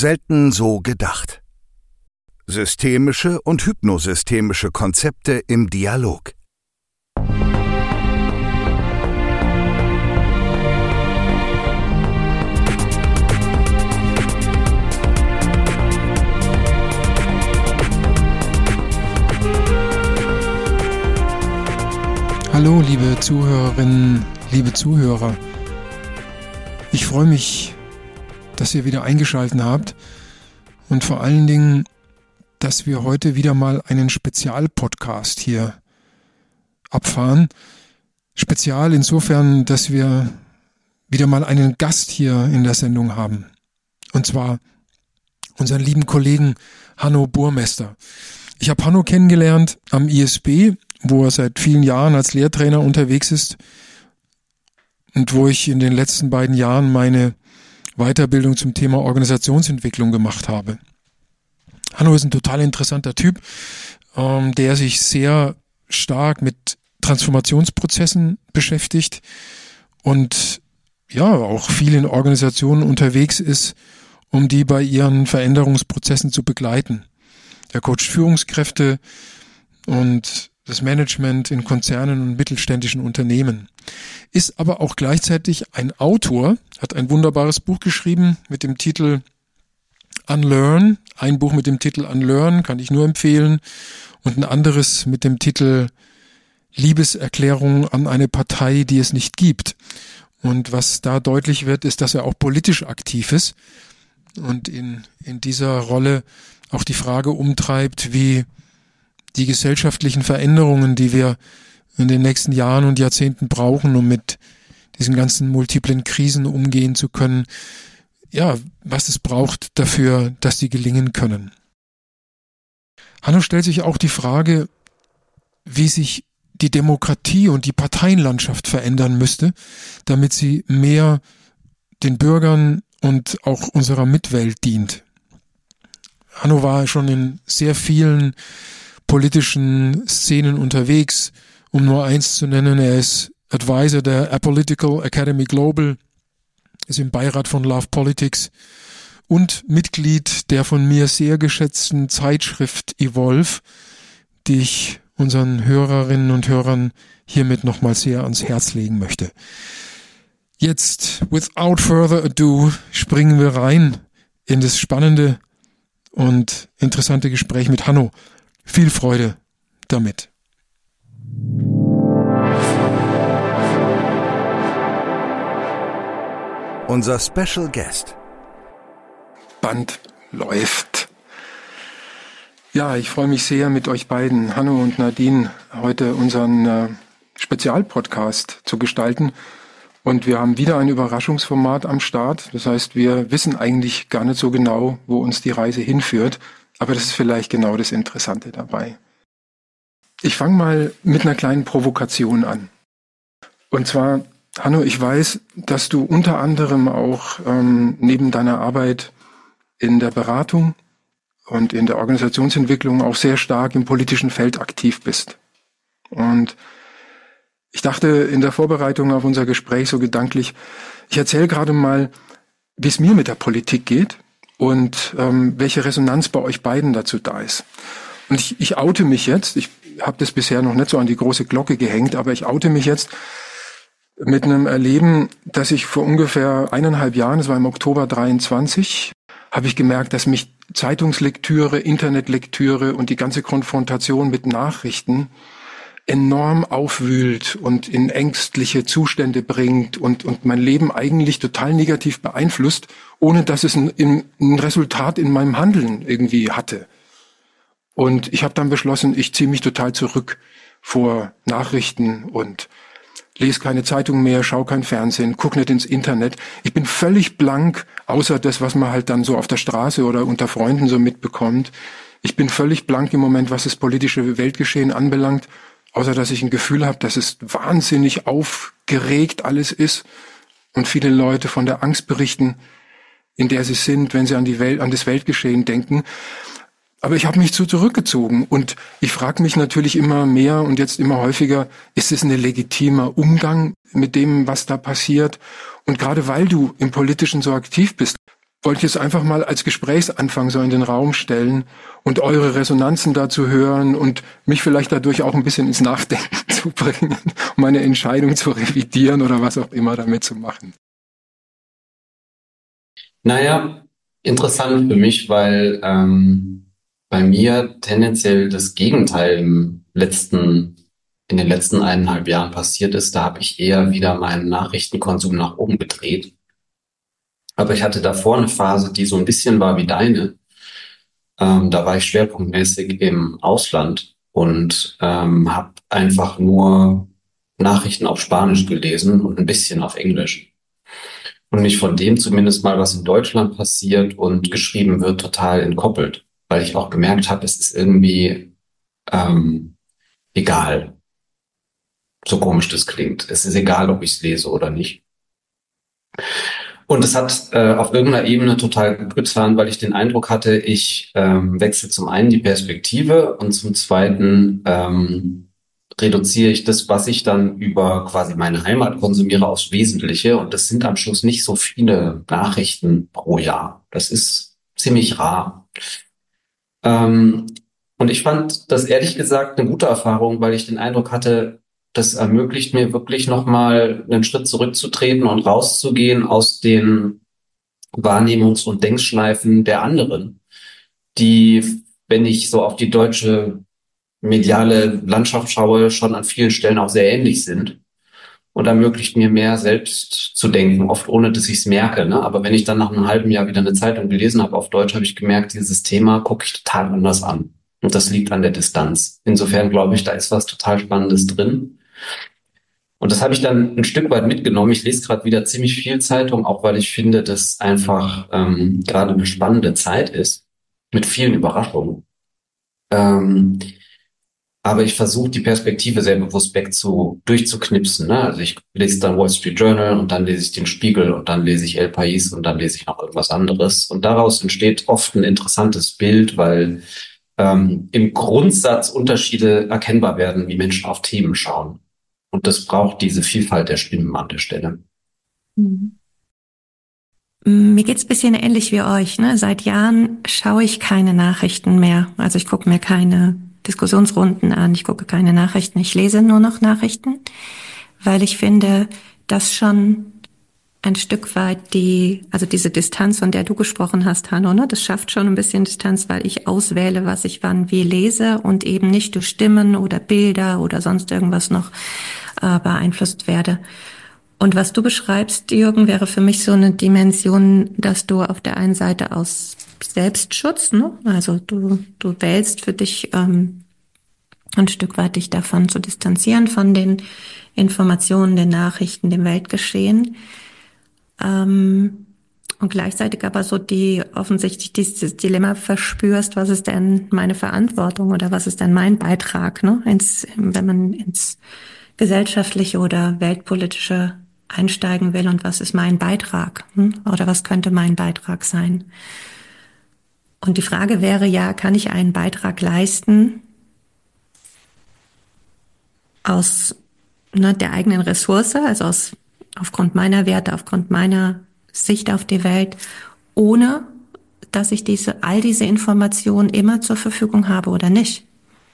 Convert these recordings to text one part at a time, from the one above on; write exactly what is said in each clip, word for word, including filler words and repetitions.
selten so gedacht. Systemische und hypnosystemische Konzepte im Dialog. Hallo liebe Zuhörerinnen, liebe Zuhörer. Ich freue mich, dass ihr wieder eingeschaltet habt und vor allen Dingen, dass wir heute wieder mal einen Spezialpodcast hier abfahren. Spezial insofern, dass wir wieder mal einen Gast hier in der Sendung haben. Und zwar unseren lieben Kollegen Hanno Burmester. Ich habe Hanno kennengelernt am I S B, wo er seit vielen Jahren als Lehrtrainer unterwegs ist und wo ich in den letzten beiden Jahren meine Weiterbildung zum Thema Organisationsentwicklung gemacht habe. Hanno ist ein total interessanter Typ, ähm, der sich sehr stark mit Transformationsprozessen beschäftigt und ja auch viel in Organisationen unterwegs ist, um die bei ihren Veränderungsprozessen zu begleiten. Er coacht Führungskräfte und das Management in Konzernen und mittelständischen Unternehmen. Ist aber auch gleichzeitig ein Autor, hat ein wunderbares Buch geschrieben mit dem Titel Unlearn. Ein Buch mit dem Titel Unlearn kann ich nur empfehlen und ein anderes mit dem Titel Liebeserklärung an eine Partei, die es nicht gibt. Und was da deutlich wird, ist, dass er auch politisch aktiv ist und in, in dieser Rolle auch die Frage umtreibt, wie die gesellschaftlichen Veränderungen, die wir in den nächsten Jahren und Jahrzehnten brauchen, um mit diesen ganzen multiplen Krisen umgehen zu können, ja, was es braucht dafür, dass sie gelingen können. Hanno stellt sich auch die Frage, wie sich die Demokratie und die Parteienlandschaft verändern müsste, damit sie mehr den Bürgern und auch unserer Mitwelt dient. Hanno war schon in sehr vielen politischen Szenen unterwegs, um nur eins zu nennen. Er ist Advisor der Apolitical Academy Global, ist im Beirat von Love Politics und Mitglied der von mir sehr geschätzten Zeitschrift Evolve, die ich unseren Hörerinnen und Hörern hiermit nochmal sehr ans Herz legen möchte. Jetzt, without further ado, springen wir rein in das spannende und interessante Gespräch mit Hanno. Viel Freude damit. Unser Special Guest. Band läuft. Ja, ich freue mich sehr, mit euch beiden, Hanno und Nadine, heute unseren äh, Spezialpodcast zu gestalten. Und wir haben wieder ein Überraschungsformat am Start. Das heißt, wir wissen eigentlich gar nicht so genau, wo uns die Reise hinführt. Aber das ist vielleicht genau das Interessante dabei. Ich fange mal mit einer kleinen Provokation an. Und zwar, Hanno, ich weiß, dass du unter anderem auch ähm, neben deiner Arbeit in der Beratung und in der Organisationsentwicklung auch sehr stark im politischen Feld aktiv bist. Und ich dachte in der Vorbereitung auf unser Gespräch so gedanklich, ich erzähle gerade mal, wie es mir mit der Politik geht und ähm, welche Resonanz bei euch beiden dazu da ist. Und ich, ich oute mich jetzt, ich habe das bisher noch nicht so an die große Glocke gehängt, aber ich oute mich jetzt mit einem Erleben, dass ich vor ungefähr eineinhalb Jahren, das war im Oktober dreiundzwanzig, habe ich gemerkt, dass mich Zeitungslektüre, Internetlektüre und die ganze Konfrontation mit Nachrichten enorm aufwühlt und in ängstliche Zustände bringt und, und mein Leben eigentlich total negativ beeinflusst, ohne dass es ein, ein Resultat in meinem Handeln irgendwie hatte. Und ich habe dann beschlossen, ich ziehe mich total zurück vor Nachrichten und lese keine Zeitung mehr, schaue kein Fernsehen, gucke nicht ins Internet. Ich bin völlig blank, außer das, was man halt dann so auf der Straße oder unter Freunden so mitbekommt. Ich bin völlig blank im Moment, was das politische Weltgeschehen anbelangt, außer dass ich ein Gefühl habe, dass es wahnsinnig aufgeregt alles ist und viele Leute von der Angst berichten, in der sie sind, wenn sie an die Welt, an das Weltgeschehen denken. Aber ich habe mich zu zurückgezogen und ich frage mich natürlich immer mehr und jetzt immer häufiger, ist es ein legitimer Umgang mit dem, was da passiert? Und gerade weil du im Politischen so aktiv bist, wollte ich jetzt einfach mal als Gesprächsanfang so in den Raum stellen und eure Resonanzen dazu hören und mich vielleicht dadurch auch ein bisschen ins Nachdenken zu bringen, um meine Entscheidung zu revidieren oder was auch immer damit zu machen. Naja, interessant für mich, weil ähm, bei mir tendenziell das Gegenteil im letzten, in den letzten eineinhalb Jahren passiert ist. Da habe ich eher wieder meinen Nachrichtenkonsum nach oben gedreht. Aber ich hatte davor eine Phase, die so ein bisschen war wie deine. Ähm, da war ich schwerpunktmäßig im Ausland und ähm, habe einfach nur Nachrichten auf Spanisch gelesen und ein bisschen auf Englisch. Und mich von dem zumindest mal, was in Deutschland passiert und geschrieben wird, total entkoppelt. Weil ich auch gemerkt habe, es ist irgendwie ähm, egal, so komisch das klingt. Es ist egal, ob ich es lese oder nicht. Und es hat äh, auf irgendeiner Ebene total gut getan, weil ich den Eindruck hatte, ich ähm, wechsle zum einen die Perspektive und zum zweiten ähm, reduziere ich das, was ich dann über quasi meine Heimat konsumiere, aufs Wesentliche. Und das sind am Schluss nicht so viele Nachrichten pro Jahr. Das ist ziemlich rar. Ähm, und ich fand das ehrlich gesagt eine gute Erfahrung, weil ich den Eindruck hatte, das ermöglicht mir wirklich nochmal einen Schritt zurückzutreten und rauszugehen aus den Wahrnehmungs- und Denkschleifen der anderen, die, wenn ich so auf die deutsche mediale Landschaft schaue, schon an vielen Stellen auch sehr ähnlich sind und ermöglicht mir mehr selbst zu denken, oft ohne, dass ich es merke. Ne? Aber wenn ich dann nach einem halben Jahr wieder eine Zeitung gelesen habe auf Deutsch, habe ich gemerkt, dieses Thema gucke ich total anders an. Und das liegt an der Distanz. Insofern glaube ich, da ist was total Spannendes drin. Und das habe ich dann ein Stück weit mitgenommen. Ich lese gerade wieder ziemlich viel Zeitung, auch weil ich finde, dass einfach ähm, gerade eine spannende Zeit ist, mit vielen Überraschungen. Ähm, aber ich versuche die Perspektive sehr bewusst weg zu durchzuknipsen. Ne? Also ich lese dann Wall Street Journal und dann lese ich den Spiegel und dann lese ich El País und dann lese ich noch irgendwas anderes. Und daraus entsteht oft ein interessantes Bild, weil ähm, im Grundsatz Unterschiede erkennbar werden, wie Menschen auf Themen schauen. Und das braucht diese Vielfalt der Stimmen an der Stelle. Mhm. Mir geht's ein bisschen ähnlich wie euch. Ne? Seit Jahren schaue ich keine Nachrichten mehr. Also ich gucke mir keine Diskussionsrunden an, ich gucke keine Nachrichten, ich lese nur noch Nachrichten, weil ich finde, dass schon ein Stück weit die, also diese Distanz, von der du gesprochen hast, Hanno, ne? Das schafft schon ein bisschen Distanz, weil ich auswähle, was ich wann wie lese und eben nicht durch Stimmen oder Bilder oder sonst irgendwas noch äh, beeinflusst werde. Und was du beschreibst, Jürgen, wäre für mich so eine Dimension, dass du auf der einen Seite aus Selbstschutz, ne? Also du, du wählst für dich ähm, ein Stück weit dich davon zu distanzieren, von den Informationen, den Nachrichten, dem Weltgeschehen. Ähm, und gleichzeitig aber so die offensichtlich dieses Dilemma verspürst, was ist denn meine Verantwortung oder was ist denn mein Beitrag, ne? Ins, wenn man ins gesellschaftliche oder weltpolitische einsteigen will und was ist mein Beitrag, hm? Oder was könnte mein Beitrag sein? Und die Frage wäre ja, kann ich einen Beitrag leisten aus ne, der eigenen Ressource, also aus aufgrund meiner Werte, aufgrund meiner Sicht auf die Welt, ohne dass ich diese all diese Informationen immer zur Verfügung habe oder nicht?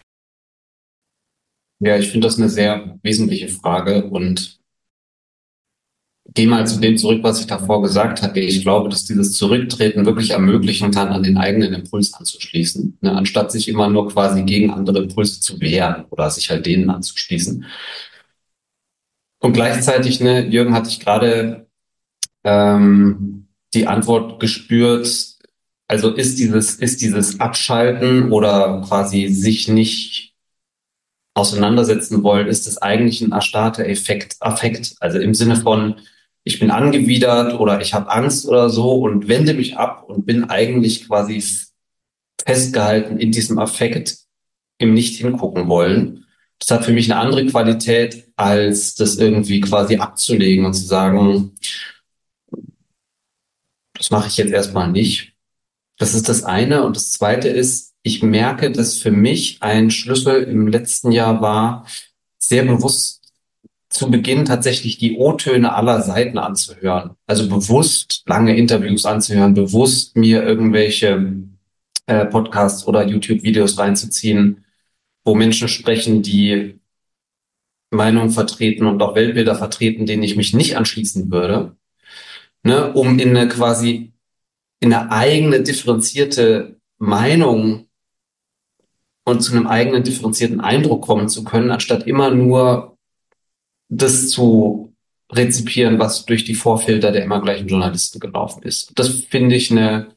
Ja, ich finde das eine sehr wesentliche Frage und gehe mal zu dem zurück, was ich davor gesagt hatte. Ich glaube, dass dieses Zurücktreten wirklich ermöglichen kann, an den eigenen Impuls anzuschließen, ne? Anstatt sich immer nur quasi gegen andere Impulse zu wehren oder sich halt denen anzuschließen. Und gleichzeitig, ne, Jürgen, hatte ich gerade ähm, die Antwort gespürt. Also ist dieses, ist dieses Abschalten oder quasi sich nicht auseinandersetzen wollen, ist es eigentlich ein erstarrter Effekt, Affekt. Also im Sinne von, ich bin angewidert oder ich habe Angst oder so und wende mich ab und bin eigentlich quasi festgehalten in diesem Affekt, im Nicht hingucken wollen. Das hat für mich eine andere Qualität, als das irgendwie quasi abzulegen und zu sagen, das mache ich jetzt erstmal nicht. Das ist das eine. Und das zweite ist, ich merke, dass für mich ein Schlüssel im letzten Jahr war, sehr bewusst zu Beginn tatsächlich die O-Töne aller Seiten anzuhören. Also bewusst lange Interviews anzuhören, bewusst mir irgendwelche äh, Podcasts oder YouTube-Videos reinzuziehen, wo Menschen sprechen, die Meinungen vertreten und auch Weltbilder vertreten, denen ich mich nicht anschließen würde, ne, um in eine quasi in eine eigene differenzierte Meinung und zu einem eigenen differenzierten Eindruck kommen zu können, anstatt immer nur das zu rezipieren, was durch die Vorfilter der immer gleichen Journalisten gelaufen ist. Das finde ich eine,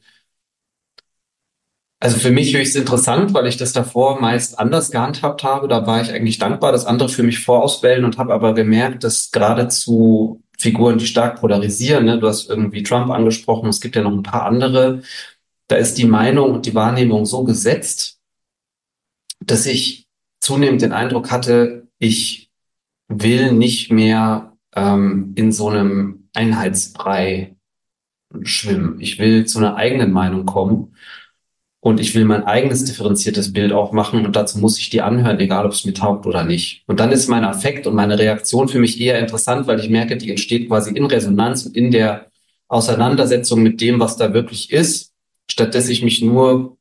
also für mich höchst interessant, weil ich das davor meist anders gehandhabt habe. Da war ich eigentlich dankbar, dass andere für mich vorauswählen und habe aber gemerkt, dass gerade zu Figuren, die stark polarisieren, ne, du hast irgendwie Trump angesprochen, es gibt ja noch ein paar andere, da ist die Meinung und die Wahrnehmung so gesetzt, dass ich zunehmend den Eindruck hatte, ich will nicht mehr ähm, in so einem Einheitsbrei schwimmen. Ich will zu einer eigenen Meinung kommen und ich will mein eigenes differenziertes Bild auch machen und dazu muss ich die anhören, egal ob es mir taugt oder nicht. Und dann ist mein Affekt und meine Reaktion für mich eher interessant, weil ich merke, die entsteht quasi in Resonanz und in der Auseinandersetzung mit dem, was da wirklich ist, statt dass ich mich nur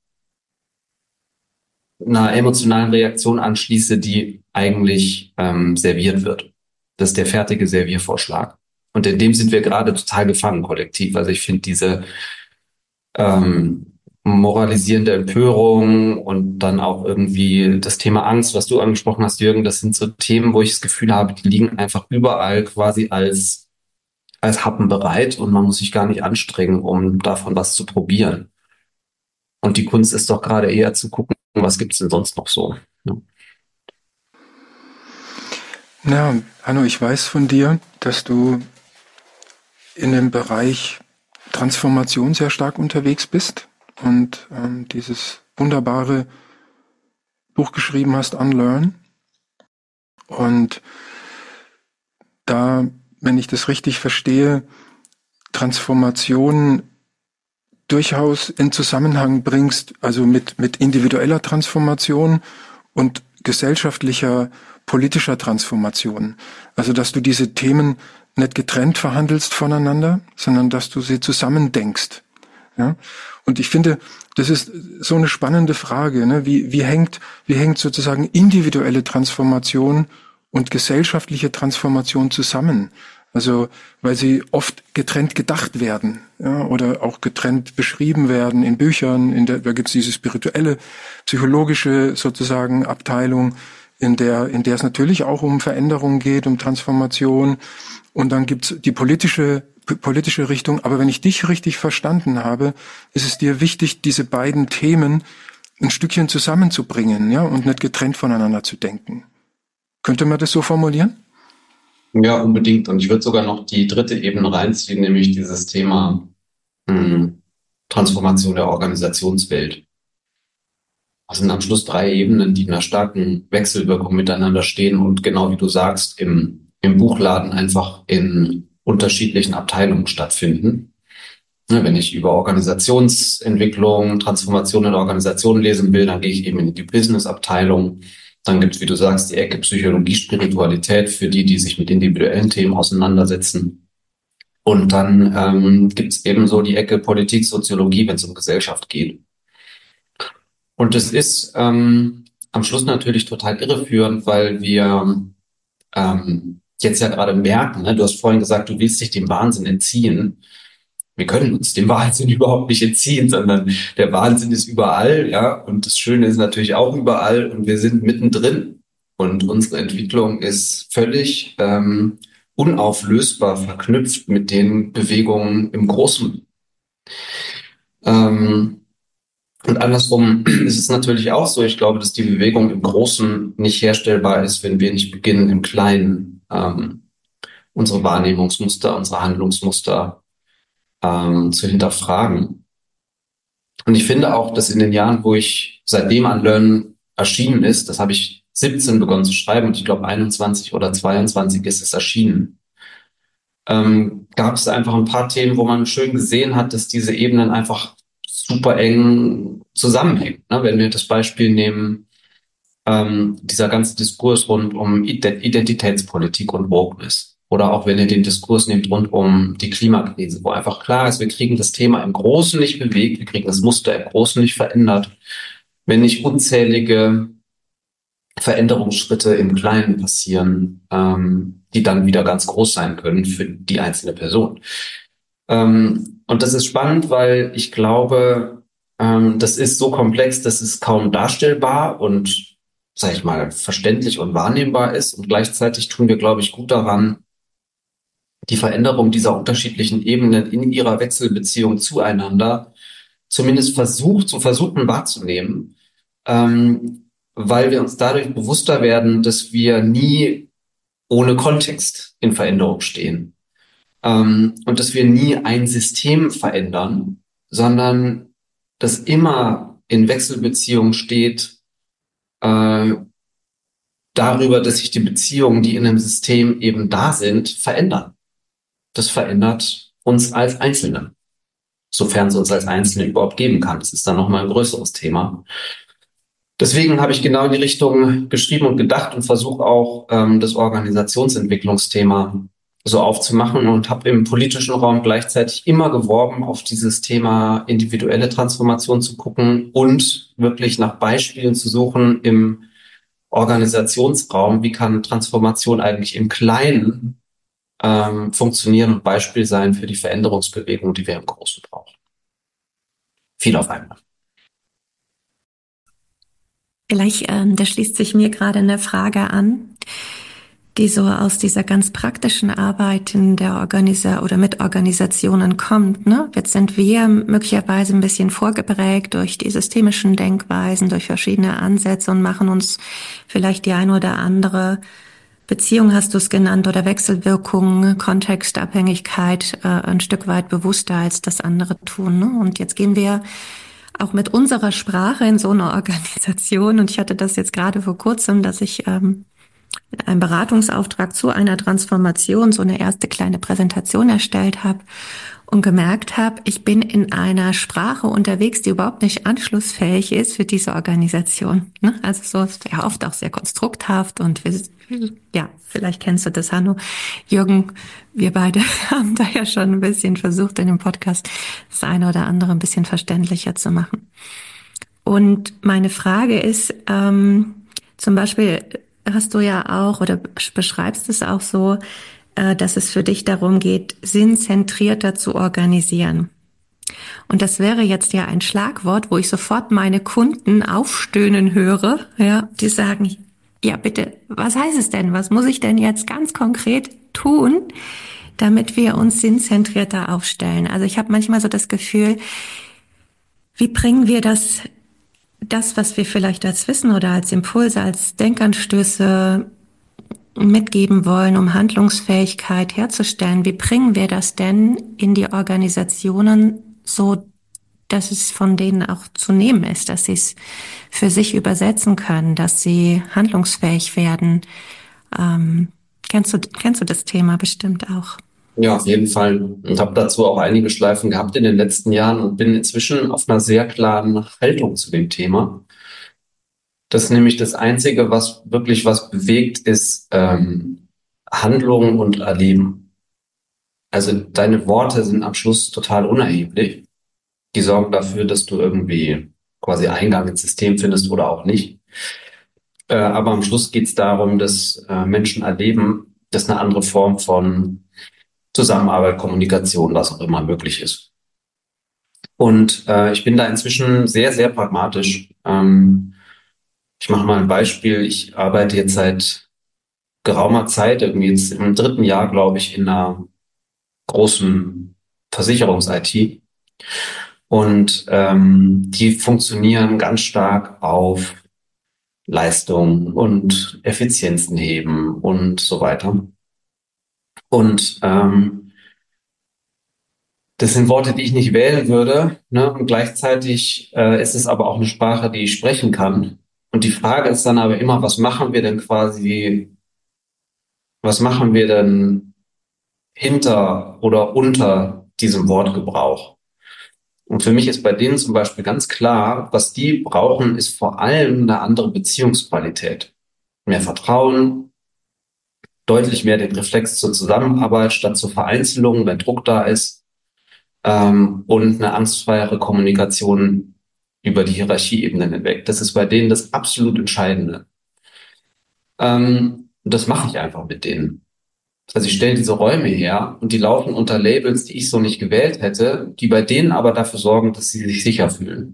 einer emotionalen Reaktion anschließe, die eigentlich ähm, serviert wird. Das ist der fertige Serviervorschlag. Und in dem sind wir gerade total gefangen, kollektiv. Also ich finde diese ähm, moralisierende Empörung und dann auch irgendwie das Thema Angst, was du angesprochen hast, Jürgen, das sind so Themen, wo ich das Gefühl habe, die liegen einfach überall quasi als, als Happen bereit und man muss sich gar nicht anstrengen, um davon was zu probieren. Und die Kunst ist doch gerade eher zu gucken, was gibt's denn sonst noch so? Ja. Na, Hanno, ich weiß von dir, dass du in dem Bereich Transformation sehr stark unterwegs bist und ähm, dieses wunderbare Buch geschrieben hast, Unlearn. Und da, wenn ich das richtig verstehe, Transformation durchaus in Zusammenhang bringst, also mit, mit individueller Transformation und gesellschaftlicher, politischer Transformation. Also, dass du diese Themen nicht getrennt verhandelst voneinander, sondern dass du sie zusammen denkst. Ja? Und ich finde, das ist so eine spannende Frage, ne? Wie, wie hängt, wie hängt sozusagen individuelle Transformation und gesellschaftliche Transformation zusammen? Also, weil sie oft getrennt gedacht werden, ja, oder auch getrennt beschrieben werden in Büchern. In der, da gibt es diese spirituelle, psychologische sozusagen Abteilung, in der, in der es natürlich auch um Veränderung geht, um Transformation. Und dann gibt's die politische, politische Richtung. Aber wenn ich dich richtig verstanden habe, ist es dir wichtig, diese beiden Themen ein Stückchen zusammenzubringen, ja, und nicht getrennt voneinander zu denken. Könnte man das so formulieren? Ja, unbedingt. Und ich würde sogar noch die dritte Ebene reinziehen, nämlich dieses Thema mh, Transformation der Organisationswelt. Das sind am Schluss drei Ebenen, die in einer starken Wechselwirkung miteinander stehen und genau wie du sagst, im, im Buchladen einfach in unterschiedlichen Abteilungen stattfinden. Ja, wenn ich über Organisationsentwicklung, Transformation in Organisationen lesen will, dann gehe ich eben in die Business-Abteilung. Dann gibt es, wie du sagst, die Ecke Psychologie, Spiritualität für die, die sich mit individuellen Themen auseinandersetzen. Und dann ähm, gibt es eben so die Ecke Politik, Soziologie, wenn es um Gesellschaft geht. Und es ist ähm, am Schluss natürlich total irreführend, weil wir ähm, jetzt ja gerade merken, ne, du hast vorhin gesagt, du willst dich dem Wahnsinn entziehen. Wir können uns dem Wahnsinn überhaupt nicht entziehen, sondern der Wahnsinn ist überall, ja. Und das Schöne ist natürlich auch überall und wir sind mittendrin. Und unsere Entwicklung ist völlig ähm, unauflösbar verknüpft mit den Bewegungen im Großen. Ähm, und andersrum ist es natürlich auch so. Ich glaube, dass die Bewegung im Großen nicht herstellbar ist, wenn wir nicht beginnen, im Kleinen ähm, unsere Wahrnehmungsmuster, unsere Handlungsmuster Ähm, zu hinterfragen. Und ich finde auch, dass in den Jahren, wo ich seitdem Unlearn erschienen ist, das habe ich siebzehn begonnen zu schreiben und ich glaube einundzwanzig oder zweiundzwanzig ist es erschienen, ähm, gab es einfach ein paar Themen, wo man schön gesehen hat, dass diese Ebenen einfach super eng zusammenhängen. Ne? Wenn wir das Beispiel nehmen, Ähm, dieser ganze Diskurs rund um Ident- Identitätspolitik und Wokeness. Oder auch wenn ihr den Diskurs nehmt rund um die Klimakrise, wo einfach klar ist, wir kriegen das Thema im Großen nicht bewegt, wir kriegen das Muster im Großen nicht verändert, wenn nicht unzählige Veränderungsschritte im Kleinen passieren, ähm, die dann wieder ganz groß sein können für die einzelne Person. Ähm, und das ist spannend, weil ich glaube, ähm, das ist so komplex, dass es kaum darstellbar und, sag ich mal, verständlich und wahrnehmbar ist. Und gleichzeitig tun wir, glaube ich, gut daran, die Veränderung dieser unterschiedlichen Ebenen in ihrer Wechselbeziehung zueinander zumindest versucht, zu versuchen wahrzunehmen, ähm, weil wir uns dadurch bewusster werden, dass wir nie ohne Kontext in Veränderung stehen. Ähm, und dass wir nie ein System verändern, sondern dass immer in Wechselbeziehung steht, äh, darüber, dass sich die Beziehungen, die in einem System eben da sind, verändern. Das verändert uns als Einzelne, sofern es uns als Einzelne überhaupt geben kann. Das ist dann nochmal ein größeres Thema. Deswegen habe ich genau in die Richtung geschrieben und gedacht und versuche auch ähm, das Organisationsentwicklungsthema so aufzumachen und habe im politischen Raum gleichzeitig immer geworben, auf dieses Thema individuelle Transformation zu gucken und wirklich nach Beispielen zu suchen im Organisationsraum. Wie kann Transformation eigentlich im Kleinen ähm, funktionieren und Beispiel sein für die Veränderungsbewegung, die wir im Großen brauchen? Viel auf einmal. Vielleicht, ähm, da schließt sich mir gerade eine Frage an, die so aus dieser ganz praktischen Arbeit in der Organisa- oder mit Organisationen kommt, ne? Jetzt sind wir möglicherweise ein bisschen vorgeprägt durch die systemischen Denkweisen, durch verschiedene Ansätze und machen uns vielleicht die eine oder andere Beziehung, hast du es genannt, oder Wechselwirkung, Kontextabhängigkeit äh, ein Stück weit bewusster, als das andere tun, ne? Und jetzt gehen wir auch mit unserer Sprache in so eine Organisation, und ich hatte das jetzt gerade vor kurzem, dass ich ähm, einen Beratungsauftrag zu einer Transformation so eine erste kleine Präsentation erstellt habe und gemerkt habe, ich bin in einer Sprache unterwegs, die überhaupt nicht anschlussfähig ist für diese Organisation. Ne? Also so ist ja oft auch sehr konstrukthaft und wir, ja, vielleicht kennst du das, Hanno. Jürgen, wir beide haben da ja schon ein bisschen versucht, in dem Podcast das eine oder andere ein bisschen verständlicher zu machen. Und meine Frage ist, ähm, zum Beispiel hast du ja auch oder beschreibst es auch so, äh, dass es für dich darum geht, sinnzentrierter zu organisieren. Und das wäre jetzt ja ein Schlagwort, wo ich sofort meine Kunden aufstöhnen höre, ja, die sagen, ja bitte, was heißt es denn? Was muss ich denn jetzt ganz konkret tun, damit wir uns sinnzentrierter aufstellen? Also ich habe manchmal so das Gefühl, wie bringen wir das das, was wir vielleicht als Wissen oder als Impulse, als Denkanstöße mitgeben wollen, um Handlungsfähigkeit herzustellen, wie bringen wir das denn in die Organisationen so, dass es von denen auch zu nehmen ist, dass sie es für sich übersetzen können, dass sie handlungsfähig werden? Ähm, kennst du, kennst du das Thema bestimmt auch? Ja, auf jeden Fall. Und habe dazu auch einige Schleifen gehabt in den letzten Jahren und bin inzwischen auf einer sehr klaren Haltung zu dem Thema. Das ist nämlich das Einzige, was wirklich was bewegt, ist ähm, Handlung und Erleben. Also deine Worte sind am Schluss total unerheblich. Die sorgen dafür, dass du irgendwie quasi Eingang ins System findest oder auch nicht. Äh, aber am Schluss geht es darum, dass äh, Menschen erleben, dass eine andere Form von Zusammenarbeit, Kommunikation, was auch immer möglich ist. Und äh, ich bin da inzwischen sehr, sehr pragmatisch. Ähm, ich mache mal ein Beispiel. Ich arbeite jetzt seit geraumer Zeit, irgendwie jetzt im dritten Jahr, glaube ich, in einer großen Versicherungs-I T. Und ähm, die funktionieren ganz stark auf Leistung und Effizienzen heben und so weiter. Und ähm, das sind Worte, die ich nicht wählen würde, ne? Und gleichzeitig äh, ist es aber auch eine Sprache, die ich sprechen kann. Und die Frage ist dann aber immer, was machen wir denn quasi, was machen wir denn hinter oder unter diesem Wortgebrauch? Und für mich ist bei denen zum Beispiel ganz klar, was die brauchen, ist vor allem eine andere Beziehungsqualität. Mehr Vertrauen, deutlich mehr den Reflex zur Zusammenarbeit statt zur Vereinzelung, wenn Druck da ist, ähm, und eine angstfreiere Kommunikation über die Hierarchieebenen hinweg. Das ist bei denen das absolut Entscheidende. Ähm, das mache ich einfach mit denen. Also ich stelle diese Räume her und die laufen unter Labels, die ich so nicht gewählt hätte, die bei denen aber dafür sorgen, dass sie sich sicher fühlen.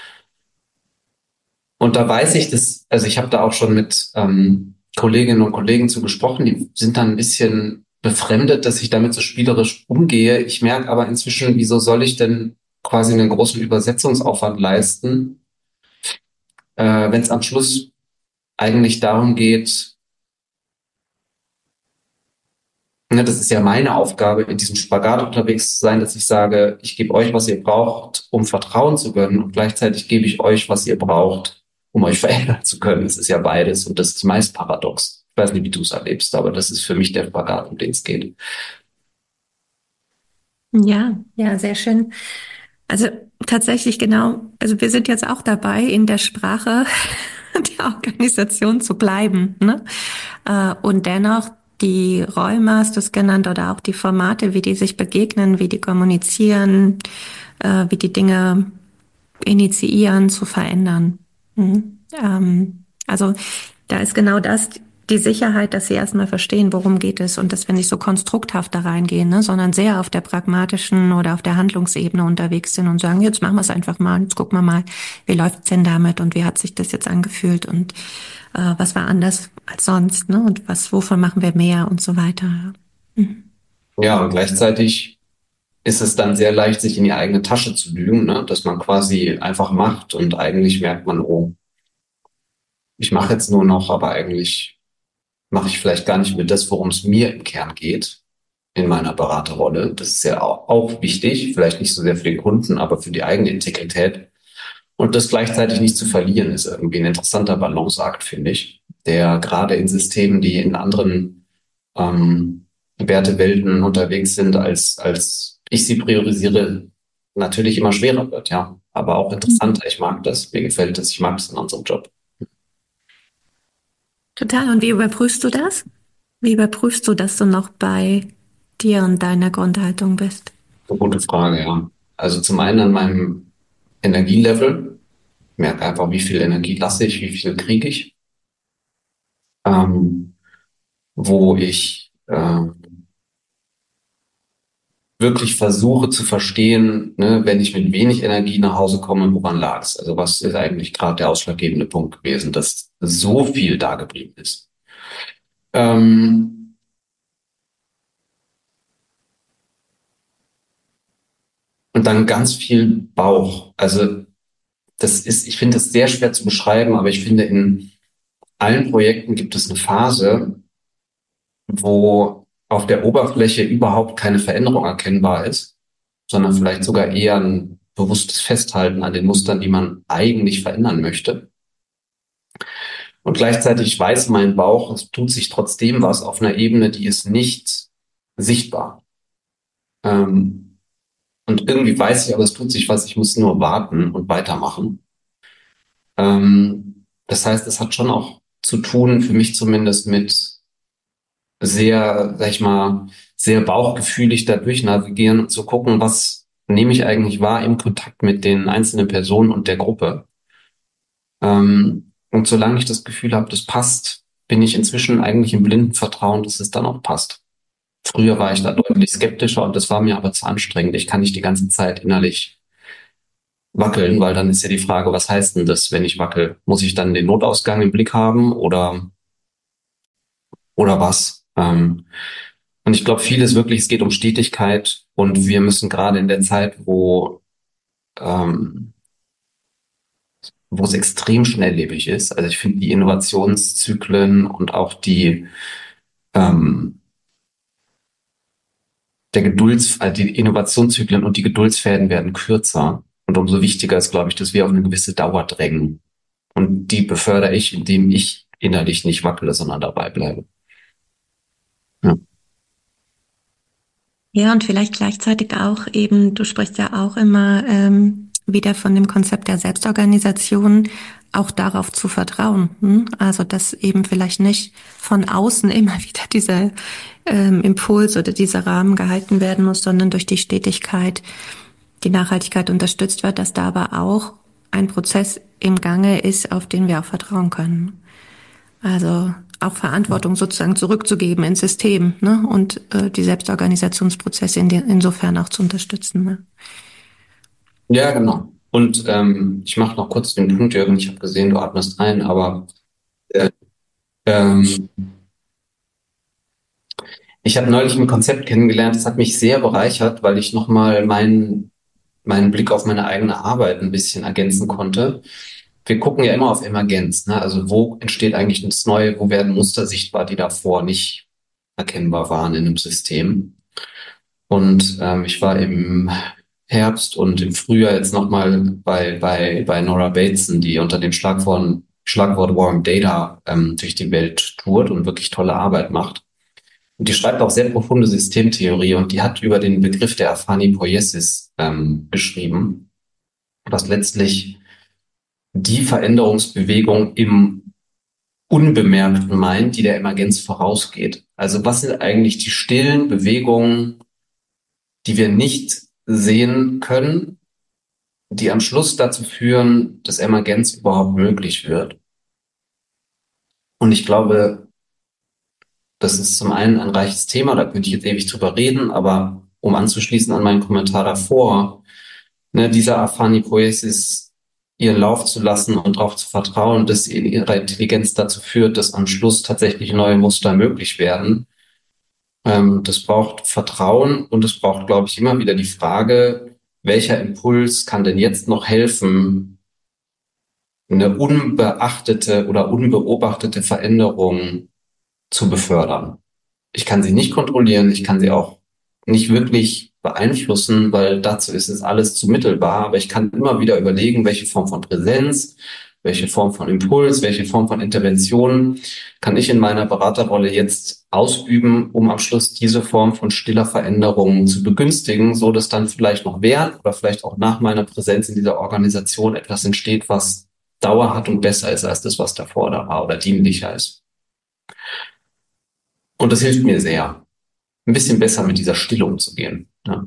Und da weiß ich, dass, also ich habe da auch schon mit ähm, Kolleginnen und Kollegen zu gesprochen, die sind dann ein bisschen befremdet, dass ich damit so spielerisch umgehe. Ich merke aber inzwischen, wieso soll ich denn quasi einen großen Übersetzungsaufwand leisten, äh, wenn es am Schluss eigentlich darum geht, ne, das ist ja meine Aufgabe, in diesem Spagat unterwegs zu sein, dass ich sage, ich gebe euch, was ihr braucht, um vertrauen zu können und gleichzeitig gebe ich euch, was ihr braucht, um euch verändern zu können. Es ist ja beides und das ist meist paradox. Ich weiß nicht, wie du es erlebst, aber das ist für mich der Spagat, um den es geht. Ja, ja, sehr schön. Also tatsächlich genau, also wir sind jetzt auch dabei, in der Sprache der Organisation zu bleiben, ne? Äh, Und dennoch die Räume, hast du es genannt, oder auch die Formate, wie die sich begegnen, wie die kommunizieren, äh, wie die Dinge initiieren, zu verändern. Mhm. Ähm, also da ist genau das, die Sicherheit, dass sie erstmal verstehen, worum geht es und dass wir nicht so konstrukthaft da reingehen, ne, sondern sehr auf der pragmatischen oder auf der Handlungsebene unterwegs sind und sagen, jetzt machen wir es einfach mal, jetzt gucken wir mal, wie läuft's denn damit und wie hat sich das jetzt angefühlt und äh, was war anders als sonst, ne, und was, wovon machen wir mehr und so weiter. Mhm. Ja, und gleichzeitig ist es dann sehr leicht, sich in die eigene Tasche zu lügen, ne? Dass man quasi einfach macht und eigentlich merkt man, oh, ich mache jetzt nur noch, aber eigentlich mache ich vielleicht gar nicht mehr das, worum es mir im Kern geht, in meiner Beraterrolle. Das ist ja auch, auch wichtig, vielleicht nicht so sehr für den Kunden, aber für die eigene Integrität. Und das gleichzeitig nicht zu verlieren, ist irgendwie ein interessanter Balanceakt, finde ich, der gerade in Systemen, die in anderen ähm, Wertewelten unterwegs sind, als, als ich sie priorisiere, natürlich immer schwerer wird, ja. Aber auch interessanter. Ich mag das, mir gefällt das, ich mag es in unserem Job. Total. Und wie überprüfst du das? Wie überprüfst du, dass du noch bei dir und deiner Grundhaltung bist? Eine gute Frage, ja. Also zum einen an meinem Energielevel. Ich merke einfach, wie viel Energie lasse ich, wie viel kriege ich. Ähm, wo ich ähm, wirklich versuche zu verstehen, ne, wenn ich mit wenig Energie nach Hause komme, woran lag es? Also was ist eigentlich gerade der ausschlaggebende Punkt gewesen, dass so viel da geblieben ist? Ähm, und dann ganz viel Bauch. Also das ist, ich finde das sehr schwer zu beschreiben, aber ich finde, in allen Projekten gibt es eine Phase, wo auf der Oberfläche überhaupt keine Veränderung erkennbar ist, sondern vielleicht sogar eher ein bewusstes Festhalten an den Mustern, die man eigentlich verändern möchte. Und gleichzeitig weiß mein Bauch, es tut sich trotzdem was auf einer Ebene, die ist nicht sichtbar. Ähm, und irgendwie weiß ich, aber es tut sich was, ich muss nur warten und weitermachen. Ähm, das heißt, es hat schon auch zu tun, für mich zumindest, mit sehr, sag ich mal, sehr bauchgefühlig da durchnavigieren und zu gucken, was nehme ich eigentlich wahr im Kontakt mit den einzelnen Personen und der Gruppe. Ähm, und solange ich das Gefühl habe, das passt, bin ich inzwischen eigentlich im blinden Vertrauen, dass es dann auch passt. Früher war ich da deutlich skeptischer und das war mir aber zu anstrengend. Ich kann nicht die ganze Zeit innerlich wackeln, weil dann ist ja die Frage, was heißt denn das, wenn ich wackel? Muss ich dann den Notausgang im Blick haben oder, oder was? Ähm, und ich glaube, vieles wirklich, es geht um Stetigkeit und wir müssen gerade in der Zeit, wo, ähm, wo es extrem schnelllebig ist, also ich finde die Innovationszyklen und auch die, ähm, der Gedulds, also die Innovationszyklen und die Geduldsfäden werden kürzer. Und umso wichtiger ist, glaube ich, dass wir auf eine gewisse Dauer drängen. Und die befördere ich, indem ich innerlich nicht wackele, sondern dabei bleibe. Ja. Ja, und vielleicht gleichzeitig auch eben, du sprichst ja auch immer ähm, wieder von dem Konzept der Selbstorganisation, auch darauf zu vertrauen. Hm? Also dass eben vielleicht nicht von außen immer wieder dieser ähm, Impuls oder dieser Rahmen gehalten werden muss, sondern durch die Stetigkeit die Nachhaltigkeit unterstützt wird, dass da aber auch ein Prozess im Gange ist, auf den wir auch vertrauen können. Also auch Verantwortung sozusagen zurückzugeben ins System, ne? Und äh, die Selbstorganisationsprozesse in die, insofern auch zu unterstützen. Ne? Ja, genau. Und ähm, ich mache noch kurz den Punkt, Jürgen, ich habe gesehen, du atmest ein, aber äh, ähm, ich habe neulich ein Konzept kennengelernt, das hat mich sehr bereichert, weil ich nochmal meinen meinen Blick auf meine eigene Arbeit ein bisschen ergänzen konnte. Wir gucken ja immer auf Emergenz, ne? Also wo entsteht eigentlich das Neue, wo werden Muster sichtbar, die davor nicht erkennbar waren in einem System. Und ähm, ich war im Herbst und im Frühjahr jetzt nochmal bei, bei, bei Nora Bateson, die unter dem Schlagwort, Schlagwort Warm Data ähm, durch die Welt tourt und wirklich tolle Arbeit macht. Und die schreibt auch sehr profunde Systemtheorie und die hat über den Begriff der Aphanipoiesis ähm, geschrieben, was letztlich die Veränderungsbewegung im Unbemerkten meint, die der Emergenz vorausgeht. Also was sind eigentlich die stillen Bewegungen, die wir nicht sehen können, die am Schluss dazu führen, dass Emergenz überhaupt möglich wird? Und ich glaube, das ist zum einen ein reiches Thema, da könnte ich jetzt ewig drüber reden, aber um anzuschließen an meinen Kommentar davor, ne, dieser Aphanipoiesis ihren Lauf zu lassen und darauf zu vertrauen, dass ihre Intelligenz dazu führt, dass am Schluss tatsächlich neue Muster möglich werden. Ähm, das braucht Vertrauen und es braucht, glaube ich, immer wieder die Frage, welcher Impuls kann denn jetzt noch helfen, eine unbeachtete oder unbeobachtete Veränderung zu befördern. Ich kann sie nicht kontrollieren, ich kann sie auch nicht wirklich beeinflussen, weil dazu ist es alles zu mittelbar, aber ich kann immer wieder überlegen, welche Form von Präsenz, welche Form von Impuls, welche Form von Intervention kann ich in meiner Beraterrolle jetzt ausüben, um am Schluss diese Form von stiller Veränderung zu begünstigen, so dass dann vielleicht noch während oder vielleicht auch nach meiner Präsenz in dieser Organisation etwas entsteht, was Dauer hat und besser ist als das, was davor da war oder dienlicher ist. Und das hilft mir sehr, ein bisschen besser mit dieser Stille umzugehen. Ja,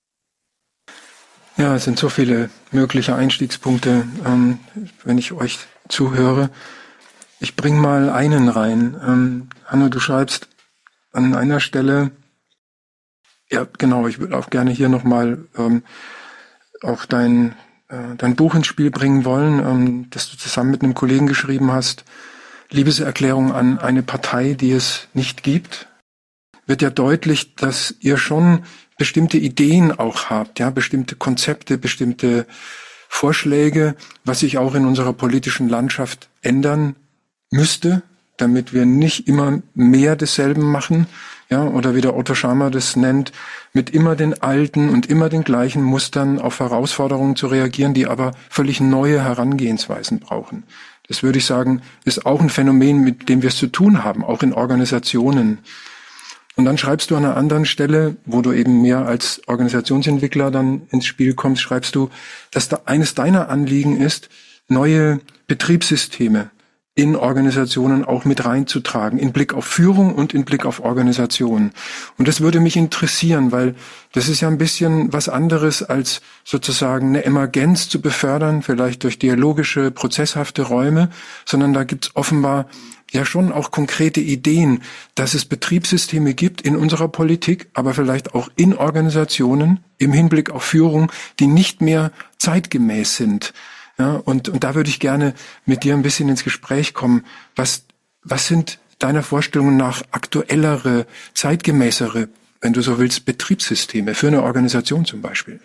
ja, es sind so viele mögliche Einstiegspunkte, ähm, wenn ich euch zuhöre. Ich bringe mal einen rein. Ähm, Hanno, du schreibst an einer Stelle, ja genau, ich würde auch gerne hier nochmal ähm, auch dein, äh, dein Buch ins Spiel bringen wollen, ähm, das du zusammen mit einem Kollegen geschrieben hast, Liebeserklärung an eine Partei, die es nicht gibt. Wird ja deutlich, dass ihr schon bestimmte Ideen auch habt, ja, bestimmte Konzepte, bestimmte Vorschläge, was sich auch in unserer politischen Landschaft ändern müsste, damit wir nicht immer mehr desselben machen, ja, oder wie der Otto Scharmer das nennt, mit immer den alten und immer den gleichen Mustern auf Herausforderungen zu reagieren, die aber völlig neue Herangehensweisen brauchen. Das würde ich sagen, ist auch ein Phänomen, mit dem wir es zu tun haben, auch in Organisationen. Und dann schreibst du an einer anderen Stelle, wo du eben mehr als Organisationsentwickler dann ins Spiel kommst, schreibst du, dass da eines deiner Anliegen ist, neue Betriebssysteme in Organisationen auch mit reinzutragen, in Blick auf Führung und in Blick auf Organisation. Und das würde mich interessieren, weil das ist ja ein bisschen was anderes als sozusagen eine Emergenz zu befördern, vielleicht durch dialogische, prozesshafte Räume, sondern da gibt's offenbar ja schon auch konkrete Ideen, dass es Betriebssysteme gibt in unserer Politik, aber vielleicht auch in Organisationen im Hinblick auf Führung, die nicht mehr zeitgemäß sind. Ja, und, und da würde ich gerne mit dir ein bisschen ins Gespräch kommen. Was, was sind deiner Vorstellung nach aktuellere, zeitgemäßere, wenn du so willst, Betriebssysteme für eine Organisation zum Beispiel?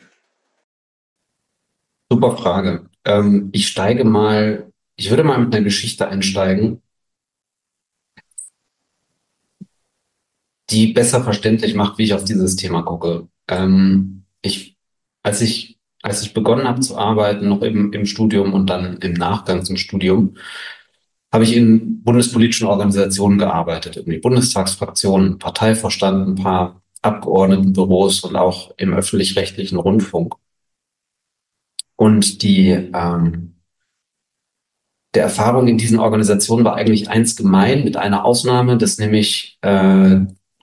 super Frage. Ähm, ich steige mal, ich würde mal mit einer Geschichte einsteigen, die besser verständlich macht, wie ich auf dieses Thema gucke. Ähm, ich, als ich, als ich begonnen habe zu arbeiten, noch im, im Studium und dann im Nachgang zum Studium, habe ich in bundespolitischen Organisationen gearbeitet, irgendwie Bundestagsfraktionen, Parteivorstand, ein paar Abgeordnetenbüros und auch im öffentlich-rechtlichen Rundfunk. Und die ähm, der Erfahrung in diesen Organisationen war eigentlich eins gemein, mit einer Ausnahme, dass nämlich äh,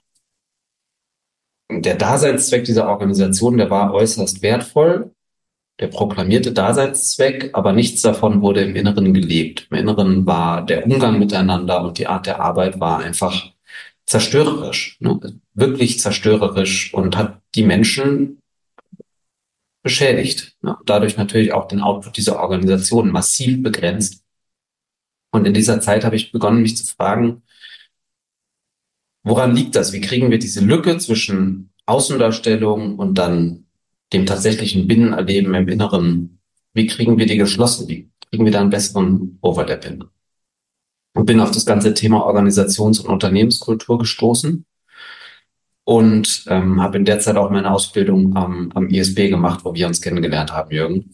der Daseinszweck dieser Organisation, der war äußerst wertvoll, der proklamierte Daseinszweck, aber nichts davon wurde im Inneren gelebt. Im Inneren war der Umgang miteinander und die Art der Arbeit war einfach zerstörerisch, ne? Wirklich zerstörerisch und hat die Menschen beschädigt. Ne? Dadurch natürlich auch den Output dieser Organisation massiv begrenzt. Und in dieser Zeit habe ich begonnen, mich zu fragen, woran liegt das? Wie kriegen wir diese Lücke zwischen Außendarstellung und dann dem tatsächlichen Binnenerleben im Inneren, wie kriegen wir die geschlossen? Wie kriegen wir da einen besseren Overlap hin? Und bin auf das ganze Thema Organisations- und Unternehmenskultur gestoßen und ähm, habe in der Zeit auch meine Ausbildung am, am I S B gemacht, wo wir uns kennengelernt haben, Jürgen.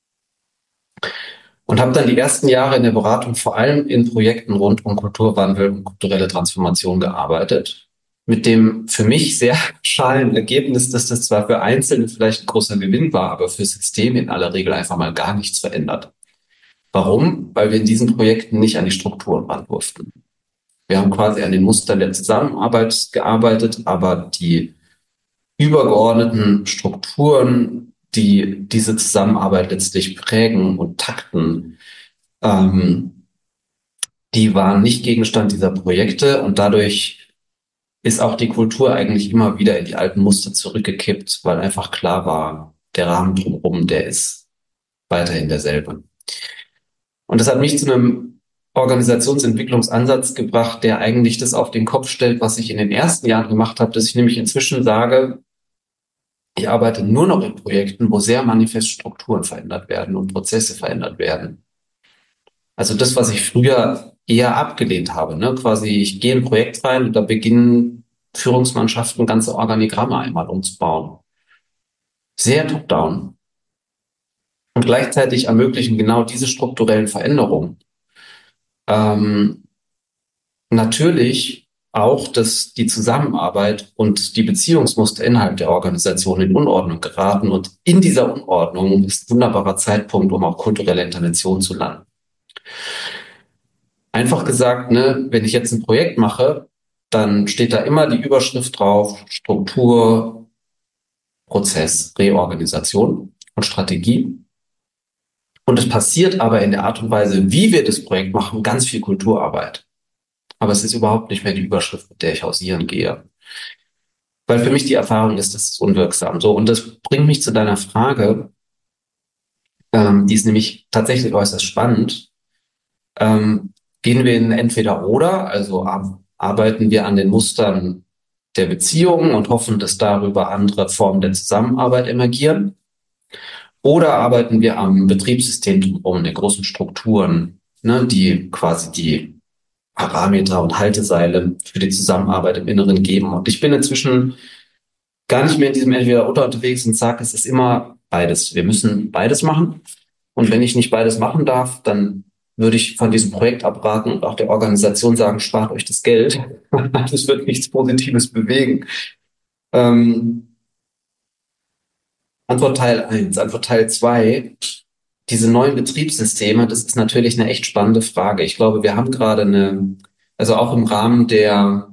Und habe dann die ersten Jahre in der Beratung vor allem in Projekten rund um Kulturwandel und kulturelle Transformation gearbeitet. Mit dem für mich sehr schalen Ergebnis, dass das zwar für Einzelne vielleicht ein großer Gewinn war, aber für Systeme in aller Regel einfach mal gar nichts verändert. Warum? Weil wir in diesen Projekten nicht an die Strukturen ran durften. Wir haben quasi an den Mustern der Zusammenarbeit gearbeitet, aber die übergeordneten Strukturen, die diese Zusammenarbeit letztlich prägen und takten, ähm, die waren nicht Gegenstand dieser Projekte und dadurch ist auch die Kultur eigentlich immer wieder in die alten Muster zurückgekippt, weil einfach klar war, der Rahmen drumherum, der ist weiterhin derselbe. Und das hat mich zu einem Organisationsentwicklungsansatz gebracht, der eigentlich das auf den Kopf stellt, was ich in den ersten Jahren gemacht habe, dass ich nämlich inzwischen sage, ich arbeite nur noch in Projekten, wo sehr manifest Strukturen verändert werden und Prozesse verändert werden. Also das, was ich früher eher abgelehnt habe, ne? Quasi ich gehe in ein Projekt rein und da beginnen Führungsmannschaften ganze Organigramme einmal umzubauen. Sehr top-down. Und gleichzeitig ermöglichen genau diese strukturellen Veränderungen ähm, natürlich auch, dass die Zusammenarbeit und die Beziehungsmuster innerhalb der Organisation in Unordnung geraten. Und in dieser Unordnung ist ein wunderbarer Zeitpunkt, um auch kulturelle Intervention zu landen. Einfach gesagt, ne, wenn ich jetzt ein Projekt mache, dann steht da immer die Überschrift drauf, Struktur, Prozess, Reorganisation und Strategie. Und es passiert aber in der Art und Weise, wie wir das Projekt machen, ganz viel Kulturarbeit. Aber es ist überhaupt nicht mehr die Überschrift, mit der ich hausieren gehe. Weil für mich die Erfahrung ist, das ist unwirksam. So, und das bringt mich zu deiner Frage, ähm, die ist nämlich tatsächlich äußerst spannend. Ähm, gehen wir in Entweder-Oder, also ar- arbeiten wir an den Mustern der Beziehungen und hoffen, dass darüber andere Formen der Zusammenarbeit emergieren? Oder arbeiten wir am Betriebssystem drumherum, den großen Strukturen, ne, die quasi die Parameter und Halteseile für die Zusammenarbeit im Inneren geben? Und ich bin inzwischen gar nicht mehr in diesem Entweder-Oder unterwegs und sage, es ist immer beides. Wir müssen beides machen. Und wenn ich nicht beides machen darf, dann würde ich von diesem Projekt abraten und auch der Organisation sagen, spart euch das Geld. Das wird nichts Positives bewegen. Ähm, Antwort Teil eins. Antwort Teil zwei. Diese neuen Betriebssysteme, das ist natürlich eine echt spannende Frage. Ich glaube, wir haben gerade eine, also auch im Rahmen der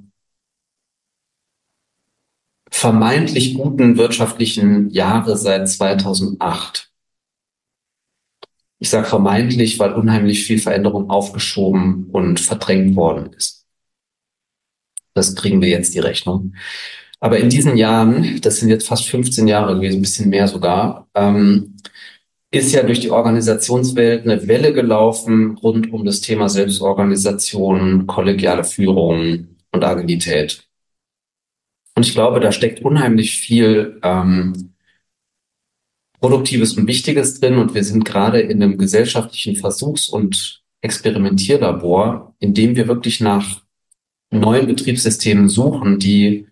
vermeintlich guten wirtschaftlichen Jahre seit zweitausendacht. Ich sage vermeintlich, weil unheimlich viel Veränderung aufgeschoben und verdrängt worden ist. Das kriegen wir jetzt die Rechnung. Aber in diesen Jahren, das sind jetzt fast fünfzehn Jahre gewesen, ein bisschen mehr sogar, ähm, ist ja durch die Organisationswelt eine Welle gelaufen rund um das Thema Selbstorganisation, kollegiale Führung und Agilität. Und ich glaube, da steckt unheimlich viel ähm, Produktives und Wichtiges drin. Und wir sind gerade in einem gesellschaftlichen Versuchs- und Experimentierlabor, in dem wir wirklich nach neuen Betriebssystemen suchen, die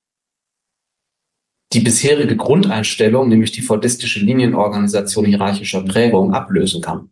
die bisherige Grundeinstellung, nämlich die fordistische Linienorganisation hierarchischer Prägung, ablösen kann.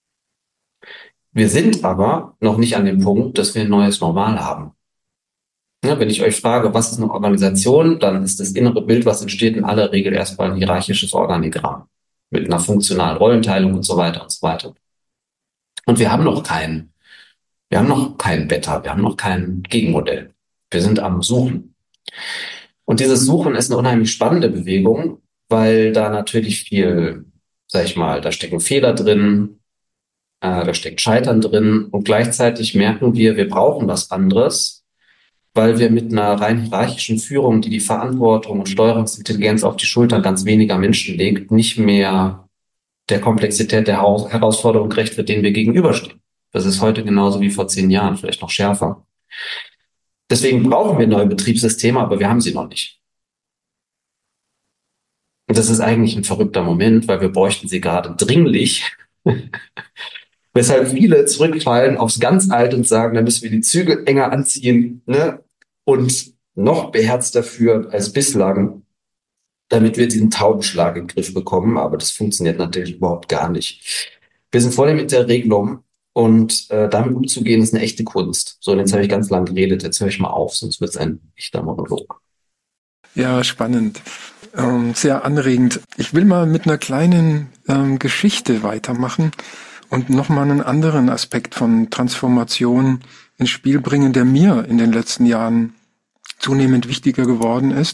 Wir sind aber noch nicht an dem Punkt, dass wir ein neues Normal haben. Ja, wenn ich euch frage, was ist eine Organisation, dann ist das innere Bild, was entsteht, in aller Regel erstmal ein hierarchisches Organigramm mit einer funktionalen Rollenteilung und so weiter und so weiter. Und wir haben noch keinen, wir haben noch kein Beta, wir haben noch kein Gegenmodell. Wir sind am Suchen. Und dieses Suchen ist eine unheimlich spannende Bewegung, weil da natürlich viel, sag ich mal, da stecken Fehler drin, äh, da steckt Scheitern drin und gleichzeitig merken wir, wir brauchen was anderes, weil wir mit einer rein hierarchischen Führung, die die Verantwortung und Steuerungsintelligenz auf die Schultern ganz weniger Menschen legt, nicht mehr der Komplexität der Haus- Herausforderung gerecht wird, denen wir gegenüberstehen. Das ist heute genauso wie vor zehn Jahren, vielleicht noch schärfer. Deswegen brauchen wir neue Betriebssysteme, aber wir haben sie noch nicht. Und das ist eigentlich ein verrückter Moment, weil wir bräuchten sie gerade dringlich. Weshalb viele zurückfallen aufs ganz Alte und sagen, da müssen wir die Zügel enger anziehen, ne? Und noch beherzter führen als bislang, damit wir diesen Taubenschlag in den Griff bekommen. Aber das funktioniert natürlich überhaupt gar nicht. Wir sind voll mit der Regelung und äh, damit umzugehen ist eine echte Kunst. So, und jetzt habe ich ganz lang geredet, jetzt höre ich mal auf, sonst wird es ein echter Monolog. Ja, spannend. Ähm, sehr anregend. Ich will mal mit einer kleinen ähm, Geschichte weitermachen und nochmal einen anderen Aspekt von Transformation ins Spiel bringen, der mir in den letzten Jahren zunehmend wichtiger geworden ist.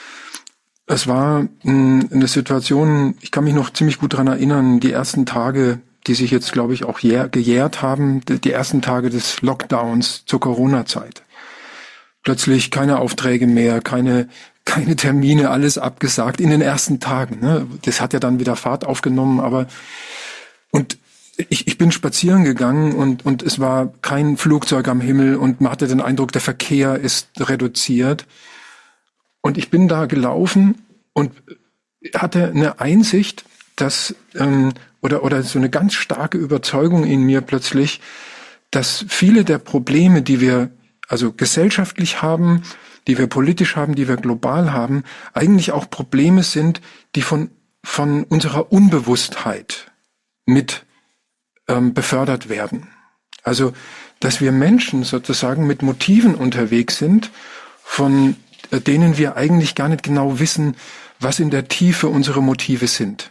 Es war mh, eine Situation, ich kann mich noch ziemlich gut dran erinnern, die ersten Tage, die sich jetzt, glaube ich, auch jähr, gejährt haben, die, die ersten Tage des Lockdowns zur Corona-Zeit. Plötzlich keine Aufträge mehr, keine keine Termine, alles abgesagt in den ersten Tagen. Ne? Das hat ja dann wieder Fahrt aufgenommen, aber und ich, ich bin spazieren gegangen und und es war kein Flugzeug am Himmel und man hatte den Eindruck, der Verkehr ist reduziert. Und ich bin da gelaufen und hatte eine Einsicht, dass ähm, oder oder so eine ganz starke Überzeugung in mir plötzlich, dass viele der Probleme, die wir also gesellschaftlich haben, die wir politisch haben, die wir global haben, eigentlich auch Probleme sind, die von von unserer Unbewusstheit mit ähm, befördert werden. Also, dass wir Menschen sozusagen mit Motiven unterwegs sind, von äh, denen wir eigentlich gar nicht genau wissen, was in der Tiefe unsere Motive sind.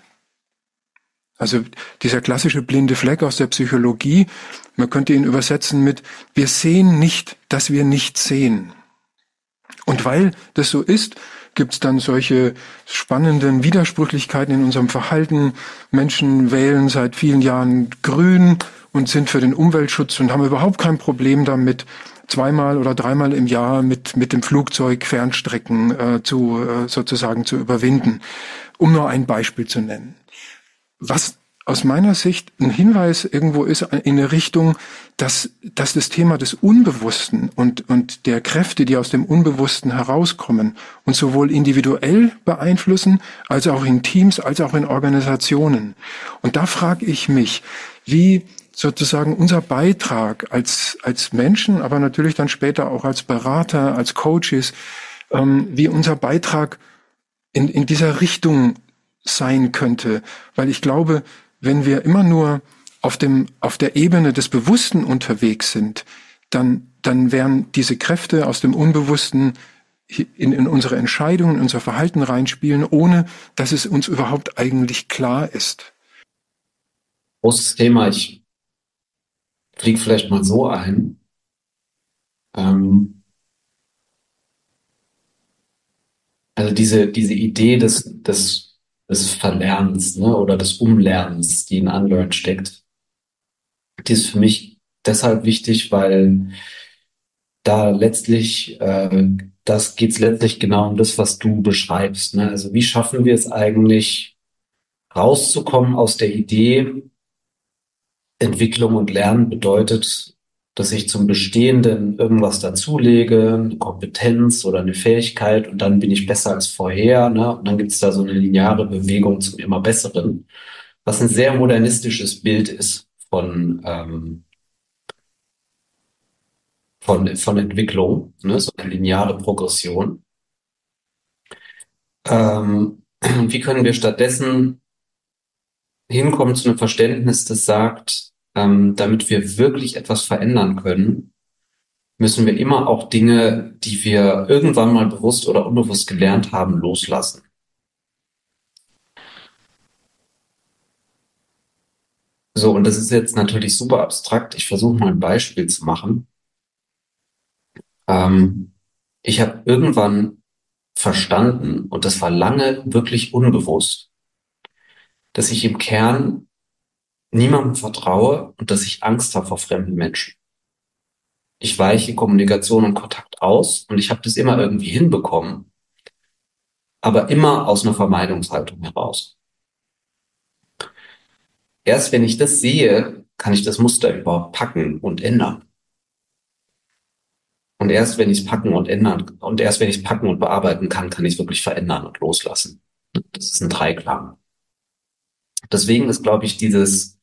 Also dieser klassische blinde Fleck aus der Psychologie, man könnte ihn übersetzen mit: Wir sehen nicht, dass wir nicht sehen. Und weil das so ist, gibt's dann solche spannenden Widersprüchlichkeiten in unserem Verhalten. Menschen wählen seit vielen Jahren grün und sind für den Umweltschutz und haben überhaupt kein Problem damit, zweimal oder dreimal im Jahr mit mit dem Flugzeug Fernstrecken äh, zu äh, sozusagen zu überwinden, um nur ein Beispiel zu nennen. Was aus meiner Sicht ein Hinweis irgendwo ist in eine Richtung, dass, dass das Thema des Unbewussten und, und der Kräfte, die aus dem Unbewussten herauskommen, uns sowohl individuell beeinflussen, als auch in Teams, als auch in Organisationen. Und da frage ich mich, wie sozusagen unser Beitrag als, als Menschen, aber natürlich dann später auch als Berater, als Coaches, ähm, wie unser Beitrag in, in dieser Richtung sein könnte. Weil ich glaube, wenn wir immer nur auf dem, auf der Ebene des Bewussten unterwegs sind, dann, dann werden diese Kräfte aus dem Unbewussten in, in unsere Entscheidungen, in unser Verhalten reinspielen, ohne dass es uns überhaupt eigentlich klar ist. Großes Thema. Ich fliege vielleicht mal so ein. Ähm, also diese, diese Idee des, des des Verlernens, ne, oder des Umlernens, die in Unlearn steckt, die ist für mich deshalb wichtig, weil da letztlich, äh, das geht's letztlich genau um das, was du beschreibst, ne? Also wie schaffen wir es eigentlich, rauszukommen aus der Idee, Entwicklung und Lernen bedeutet, dass ich zum Bestehenden irgendwas dazulege, eine Kompetenz oder eine Fähigkeit, und dann bin ich besser als vorher, ne? Und dann gibt es da so eine lineare Bewegung zum immer Besseren, was ein sehr modernistisches Bild ist von, ähm, von, von Entwicklung, ne? So eine lineare Progression. Ähm, wie können wir stattdessen hinkommen zu einem Verständnis, das sagt, ähm, damit wir wirklich etwas verändern können, müssen wir immer auch Dinge, die wir irgendwann mal bewusst oder unbewusst gelernt haben, loslassen. So, und das ist jetzt natürlich super abstrakt. Ich versuche mal ein Beispiel zu machen. Ähm, ich habe irgendwann verstanden, und das war lange wirklich unbewusst, dass ich im Kern niemandem vertraue und dass ich Angst habe vor fremden Menschen. Ich weiche Kommunikation und Kontakt aus und ich habe das immer irgendwie hinbekommen, aber immer aus einer Vermeidungshaltung heraus. Erst wenn ich das sehe, kann ich das Muster überhaupt packen und ändern. Und erst wenn ich es packen und ändern, und erst wenn ich es packen und bearbeiten kann, kann ich es wirklich verändern und loslassen. Das ist ein Dreiklang. Deswegen ist, glaube ich, dieses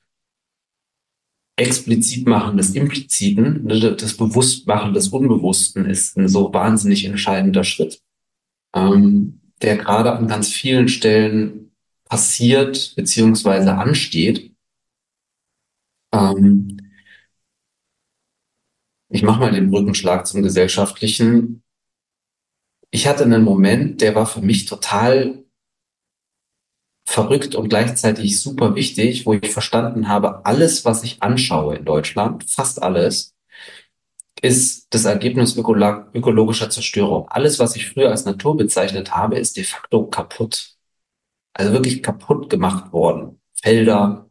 explizit machen des Impliziten, das Bewusstmachen des Unbewussten ist ein so wahnsinnig entscheidender Schritt, ähm, der gerade an ganz vielen Stellen passiert beziehungsweise ansteht. Ähm, ich mache mal den Brückenschlag zum Gesellschaftlichen. Ich hatte einen Moment, der war für mich total verrückt und gleichzeitig super wichtig, wo ich verstanden habe, alles, was ich anschaue in Deutschland, fast alles, ist das Ergebnis ökolo- ökologischer Zerstörung. Alles, was ich früher als Natur bezeichnet habe, ist de facto kaputt. Also wirklich kaputt gemacht worden. Felder,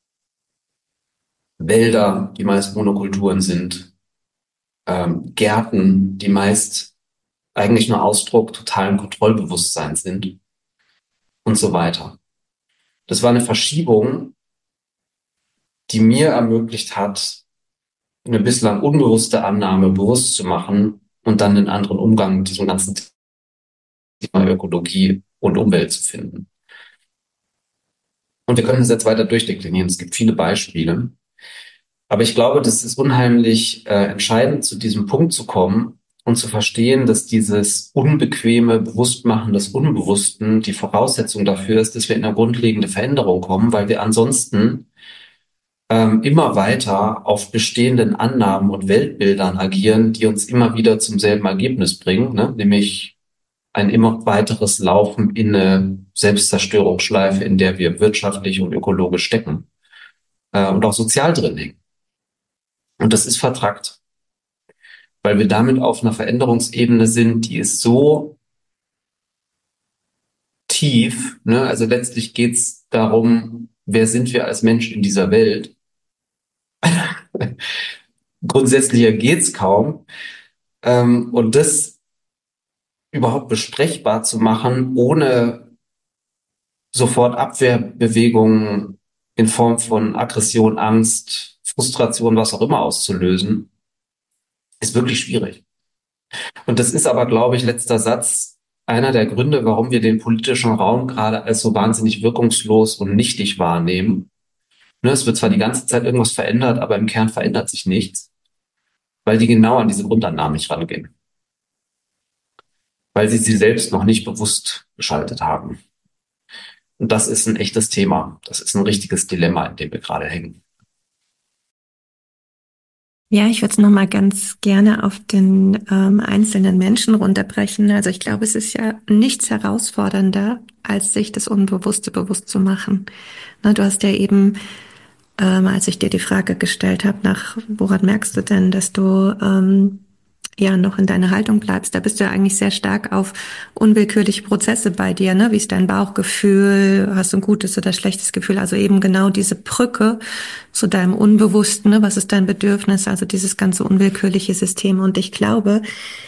Wälder, die meist Monokulturen sind, ähm, Gärten, die meist eigentlich nur Ausdruck totalen Kontrollbewusstseins sind und so weiter. Das war eine Verschiebung, die mir ermöglicht hat, eine bislang unbewusste Annahme bewusst zu machen und dann einen anderen Umgang mit diesem ganzen Thema Ökologie und Umwelt zu finden. Und wir können das jetzt weiter durchdeklinieren. Es gibt viele Beispiele. Aber ich glaube, das ist unheimlich äh, entscheidend, zu diesem Punkt zu kommen und zu verstehen, dass dieses unbequeme Bewusstmachen des Unbewussten die Voraussetzung dafür ist, dass wir in eine grundlegende Veränderung kommen, weil wir ansonsten ähm, immer weiter auf bestehenden Annahmen und Weltbildern agieren, die uns immer wieder zum selben Ergebnis bringen, ne? Nämlich ein immer weiteres Laufen in eine Selbstzerstörungsschleife, in der wir wirtschaftlich und ökologisch stecken äh, und auch sozial drin hängen. Und das ist vertrackt, weil wir damit auf einer Veränderungsebene sind, die ist so tief, ne? Also letztlich geht's darum, wer sind wir als Mensch in dieser Welt? Grundsätzlicher geht's kaum. Ähm, und das überhaupt besprechbar zu machen, ohne sofort Abwehrbewegungen in Form von Aggression, Angst, Frustration, was auch immer auszulösen, ist wirklich schwierig. Und das ist aber, glaube ich, letzter Satz, einer der Gründe, warum wir den politischen Raum gerade als so wahnsinnig wirkungslos und nichtig wahrnehmen. Ne, es wird zwar die ganze Zeit irgendwas verändert, aber im Kern verändert sich nichts, weil die genau an diese Grundannahmen nicht rangehen. Weil sie sie selbst noch nicht bewusst geschaltet haben. Und das ist ein echtes Thema. Das ist ein richtiges Dilemma, in dem wir gerade hängen. Ja, ich würde es nochmal ganz gerne auf den ähm, einzelnen Menschen runterbrechen. Also ich glaube, es ist ja nichts herausfordernder, als sich das Unbewusste bewusst zu machen. Na, du hast ja eben, ähm, als ich dir die Frage gestellt habe, nach woran merkst du denn, dass du ähm, ja noch in deiner Haltung bleibst, da bist du ja eigentlich sehr stark auf unwillkürliche Prozesse bei dir, ne? Wie ist dein Bauchgefühl? Hast du ein gutes oder schlechtes Gefühl? Also eben genau diese Brücke zu deinem Unbewussten, ne? Was ist dein Bedürfnis? Also dieses ganze unwillkürliche System. Und ich glaube,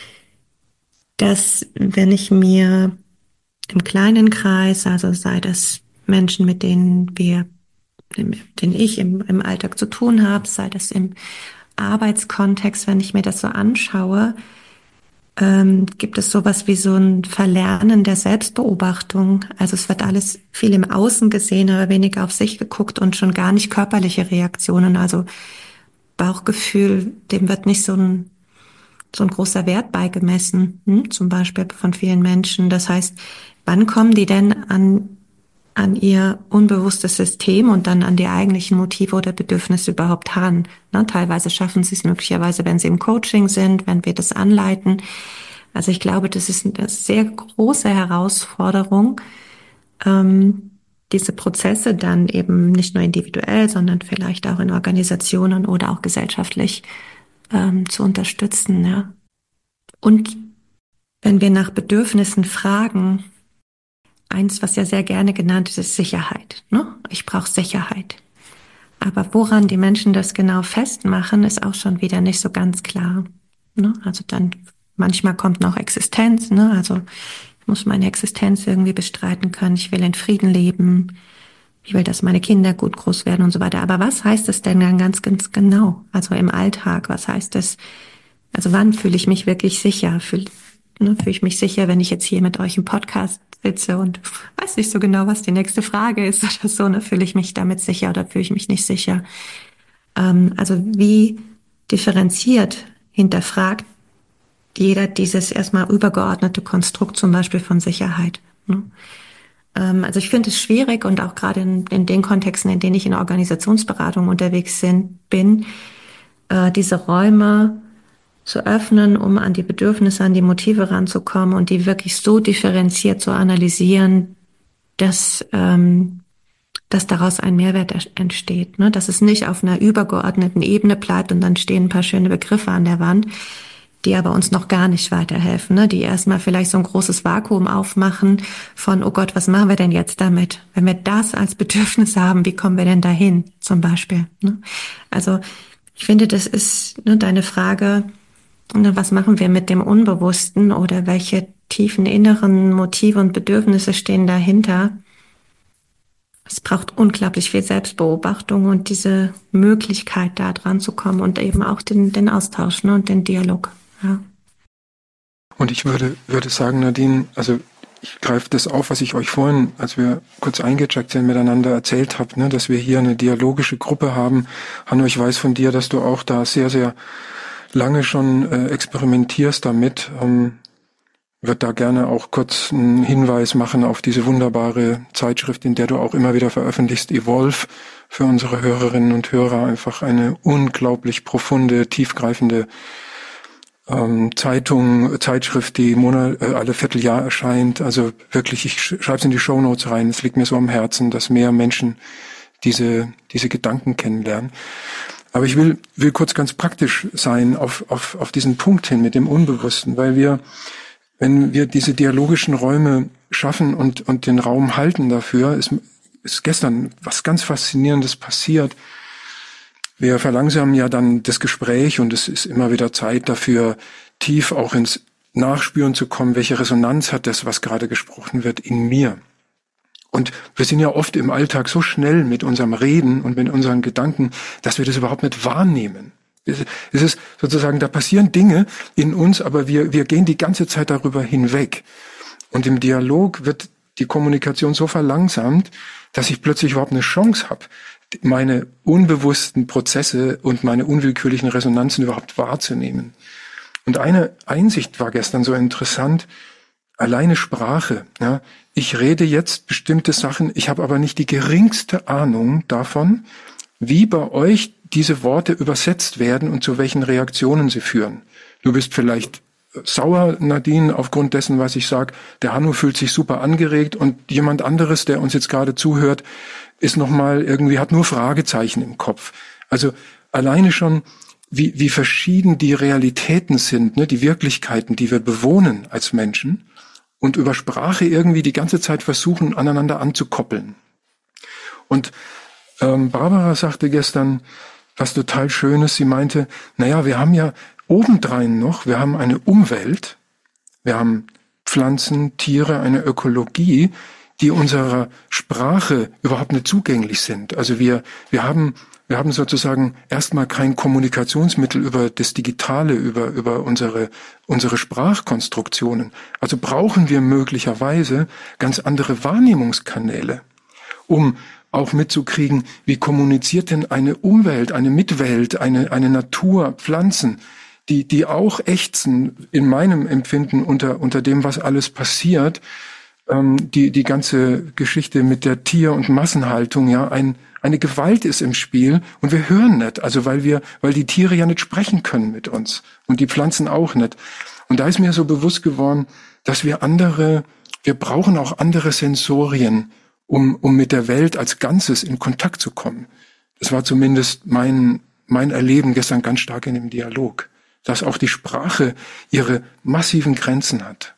dass wenn ich mir im kleinen Kreis, also sei das Menschen, mit denen wir, den ich im, im Alltag zu tun habe, sei das im Arbeitskontext, wenn ich mir das so anschaue, ähm, gibt es sowas wie so ein Verlernen der Selbstbeobachtung. Also es wird alles viel im Außen gesehen, aber weniger auf sich geguckt und schon gar nicht körperliche Reaktionen. Also Bauchgefühl, dem wird nicht so ein, so ein großer Wert beigemessen, hm? Zum Beispiel von vielen Menschen. Das heißt, wann kommen die denn an an ihr unbewusstes System und dann an die eigentlichen Motive oder Bedürfnisse überhaupt ran. Ne, teilweise schaffen sie es möglicherweise, wenn sie im Coaching sind, wenn wir das anleiten. Also ich glaube, das ist eine sehr große Herausforderung, ähm, diese Prozesse dann eben nicht nur individuell, sondern vielleicht auch in Organisationen oder auch gesellschaftlich ähm, zu unterstützen. Ja. Und wenn wir nach Bedürfnissen fragen, eins, was ja sehr gerne genannt ist, ist Sicherheit. Ne? Ich brauche Sicherheit. Aber woran die Menschen das genau festmachen, ist auch schon wieder nicht so ganz klar. Ne? Also dann manchmal kommt noch Existenz. Ne? Also ich muss meine Existenz irgendwie bestreiten können. Ich will in Frieden leben. Ich will, dass meine Kinder gut groß werden und so weiter. Aber was heißt das denn dann ganz, ganz genau? Also im Alltag, was heißt das? Also wann fühle ich mich wirklich sicher? Fühle, ne, fühle ich mich sicher, wenn ich jetzt hier mit euch im Podcast sitze und weiß nicht so genau, was die nächste Frage ist oder so, ne? Fühle ich mich damit sicher oder fühle ich mich nicht sicher? Ähm, also wie differenziert hinterfragt jeder dieses erstmal übergeordnete Konstrukt zum Beispiel von Sicherheit? Ne? Ähm, also ich finde es schwierig und auch gerade in, in den Kontexten, in denen ich in Organisationsberatung unterwegs sind, bin, äh, diese Räume zu öffnen, um an die Bedürfnisse, an die Motive ranzukommen und die wirklich so differenziert zu analysieren, dass, ähm, dass daraus ein Mehrwert entsteht. Ne? Dass es nicht auf einer übergeordneten Ebene bleibt und dann stehen ein paar schöne Begriffe an der Wand, die aber uns noch gar nicht weiterhelfen, ne? Die erstmal vielleicht so ein großes Vakuum aufmachen von, oh Gott, was machen wir denn jetzt damit? Wenn wir das als Bedürfnis haben, wie kommen wir denn dahin, zum Beispiel? Ne? Also ich finde, das ist ne, deine Frage, was machen wir mit dem Unbewussten oder welche tiefen inneren Motive und Bedürfnisse stehen dahinter? Es braucht unglaublich viel Selbstbeobachtung und diese Möglichkeit, da dran zu kommen und eben auch den, den Austausch, ne, und den Dialog. Ja. Und ich würde, würde sagen, Nadine, also ich greife das auf, was ich euch vorhin, als wir kurz eingecheckt sind, miteinander erzählt habe, ne, dass wir hier eine dialogische Gruppe haben. Hanno, ich weiß von dir, dass du auch da sehr, sehr lange schon äh, experimentierst damit. Ähm, wird da gerne auch kurz einen Hinweis machen auf diese wunderbare Zeitschrift, in der du auch immer wieder veröffentlichst, Evolve, für unsere Hörerinnen und Hörer. Einfach eine unglaublich profunde, tiefgreifende ähm, Zeitung, Zeitschrift, die Monat, äh, alle Vierteljahr erscheint. Also wirklich, ich schreibe es in die Shownotes rein. Es liegt mir so am Herzen, dass mehr Menschen diese diese Gedanken kennenlernen. Aber ich will, will kurz ganz praktisch sein auf, auf, auf diesen Punkt hin mit dem Unbewussten, weil wir, wenn wir diese dialogischen Räume schaffen und, und den Raum halten dafür, ist, ist gestern was ganz Faszinierendes passiert. Wir verlangsamen ja dann das Gespräch und es ist immer wieder Zeit dafür, tief auch ins Nachspüren zu kommen, welche Resonanz hat das, was gerade gesprochen wird, in mir. Und wir sind ja oft im Alltag so schnell mit unserem Reden und mit unseren Gedanken, dass wir das überhaupt nicht wahrnehmen. Es ist sozusagen, da passieren Dinge in uns, aber wir, wir gehen die ganze Zeit darüber hinweg. Und im Dialog wird die Kommunikation so verlangsamt, dass ich plötzlich überhaupt eine Chance habe, meine unbewussten Prozesse und meine unwillkürlichen Resonanzen überhaupt wahrzunehmen. Und eine Einsicht war gestern so interessant, alleine Sprache. Ja. Ich rede jetzt bestimmte Sachen, ich habe aber nicht die geringste Ahnung davon, wie bei euch diese Worte übersetzt werden und zu welchen Reaktionen sie führen. Du bist vielleicht sauer, Nadine, aufgrund dessen, was ich sage. Der Hanno fühlt sich super angeregt und jemand anderes, der uns jetzt gerade zuhört, ist nochmal irgendwie, hat nur Fragezeichen im Kopf. Also alleine schon, wie, wie verschieden die Realitäten sind, ne, die Wirklichkeiten, die wir bewohnen als Menschen und über Sprache irgendwie die ganze Zeit versuchen, aneinander anzukoppeln. Und ähm, Barbara sagte gestern was total Schönes. Sie meinte, naja, wir haben ja obendrein noch, wir haben eine Umwelt, wir haben Pflanzen, Tiere, eine Ökologie, die unserer Sprache überhaupt nicht zugänglich sind. Also wir, wir haben, wir haben sozusagen erstmal kein Kommunikationsmittel über das Digitale, über, über unsere, unsere Sprachkonstruktionen. Also brauchen wir möglicherweise ganz andere Wahrnehmungskanäle, um auch mitzukriegen, wie kommuniziert denn eine Umwelt, eine Mitwelt, eine, eine Natur, Pflanzen, die, die auch ächzen in meinem Empfinden unter, unter dem, was alles passiert. ähm, die die ganze Geschichte mit der Tier- und Massenhaltung, ja, ein eine Gewalt ist im Spiel und wir hören nicht, also weil wir, weil die Tiere ja nicht sprechen können mit uns und die Pflanzen auch nicht. Und da ist mir so bewusst geworden, dass wir andere, wir brauchen auch andere Sensorien, um, um mit der Welt als Ganzes in Kontakt zu kommen. Das war zumindest mein, mein Erleben gestern ganz stark in dem Dialog, dass auch die Sprache ihre massiven Grenzen hat.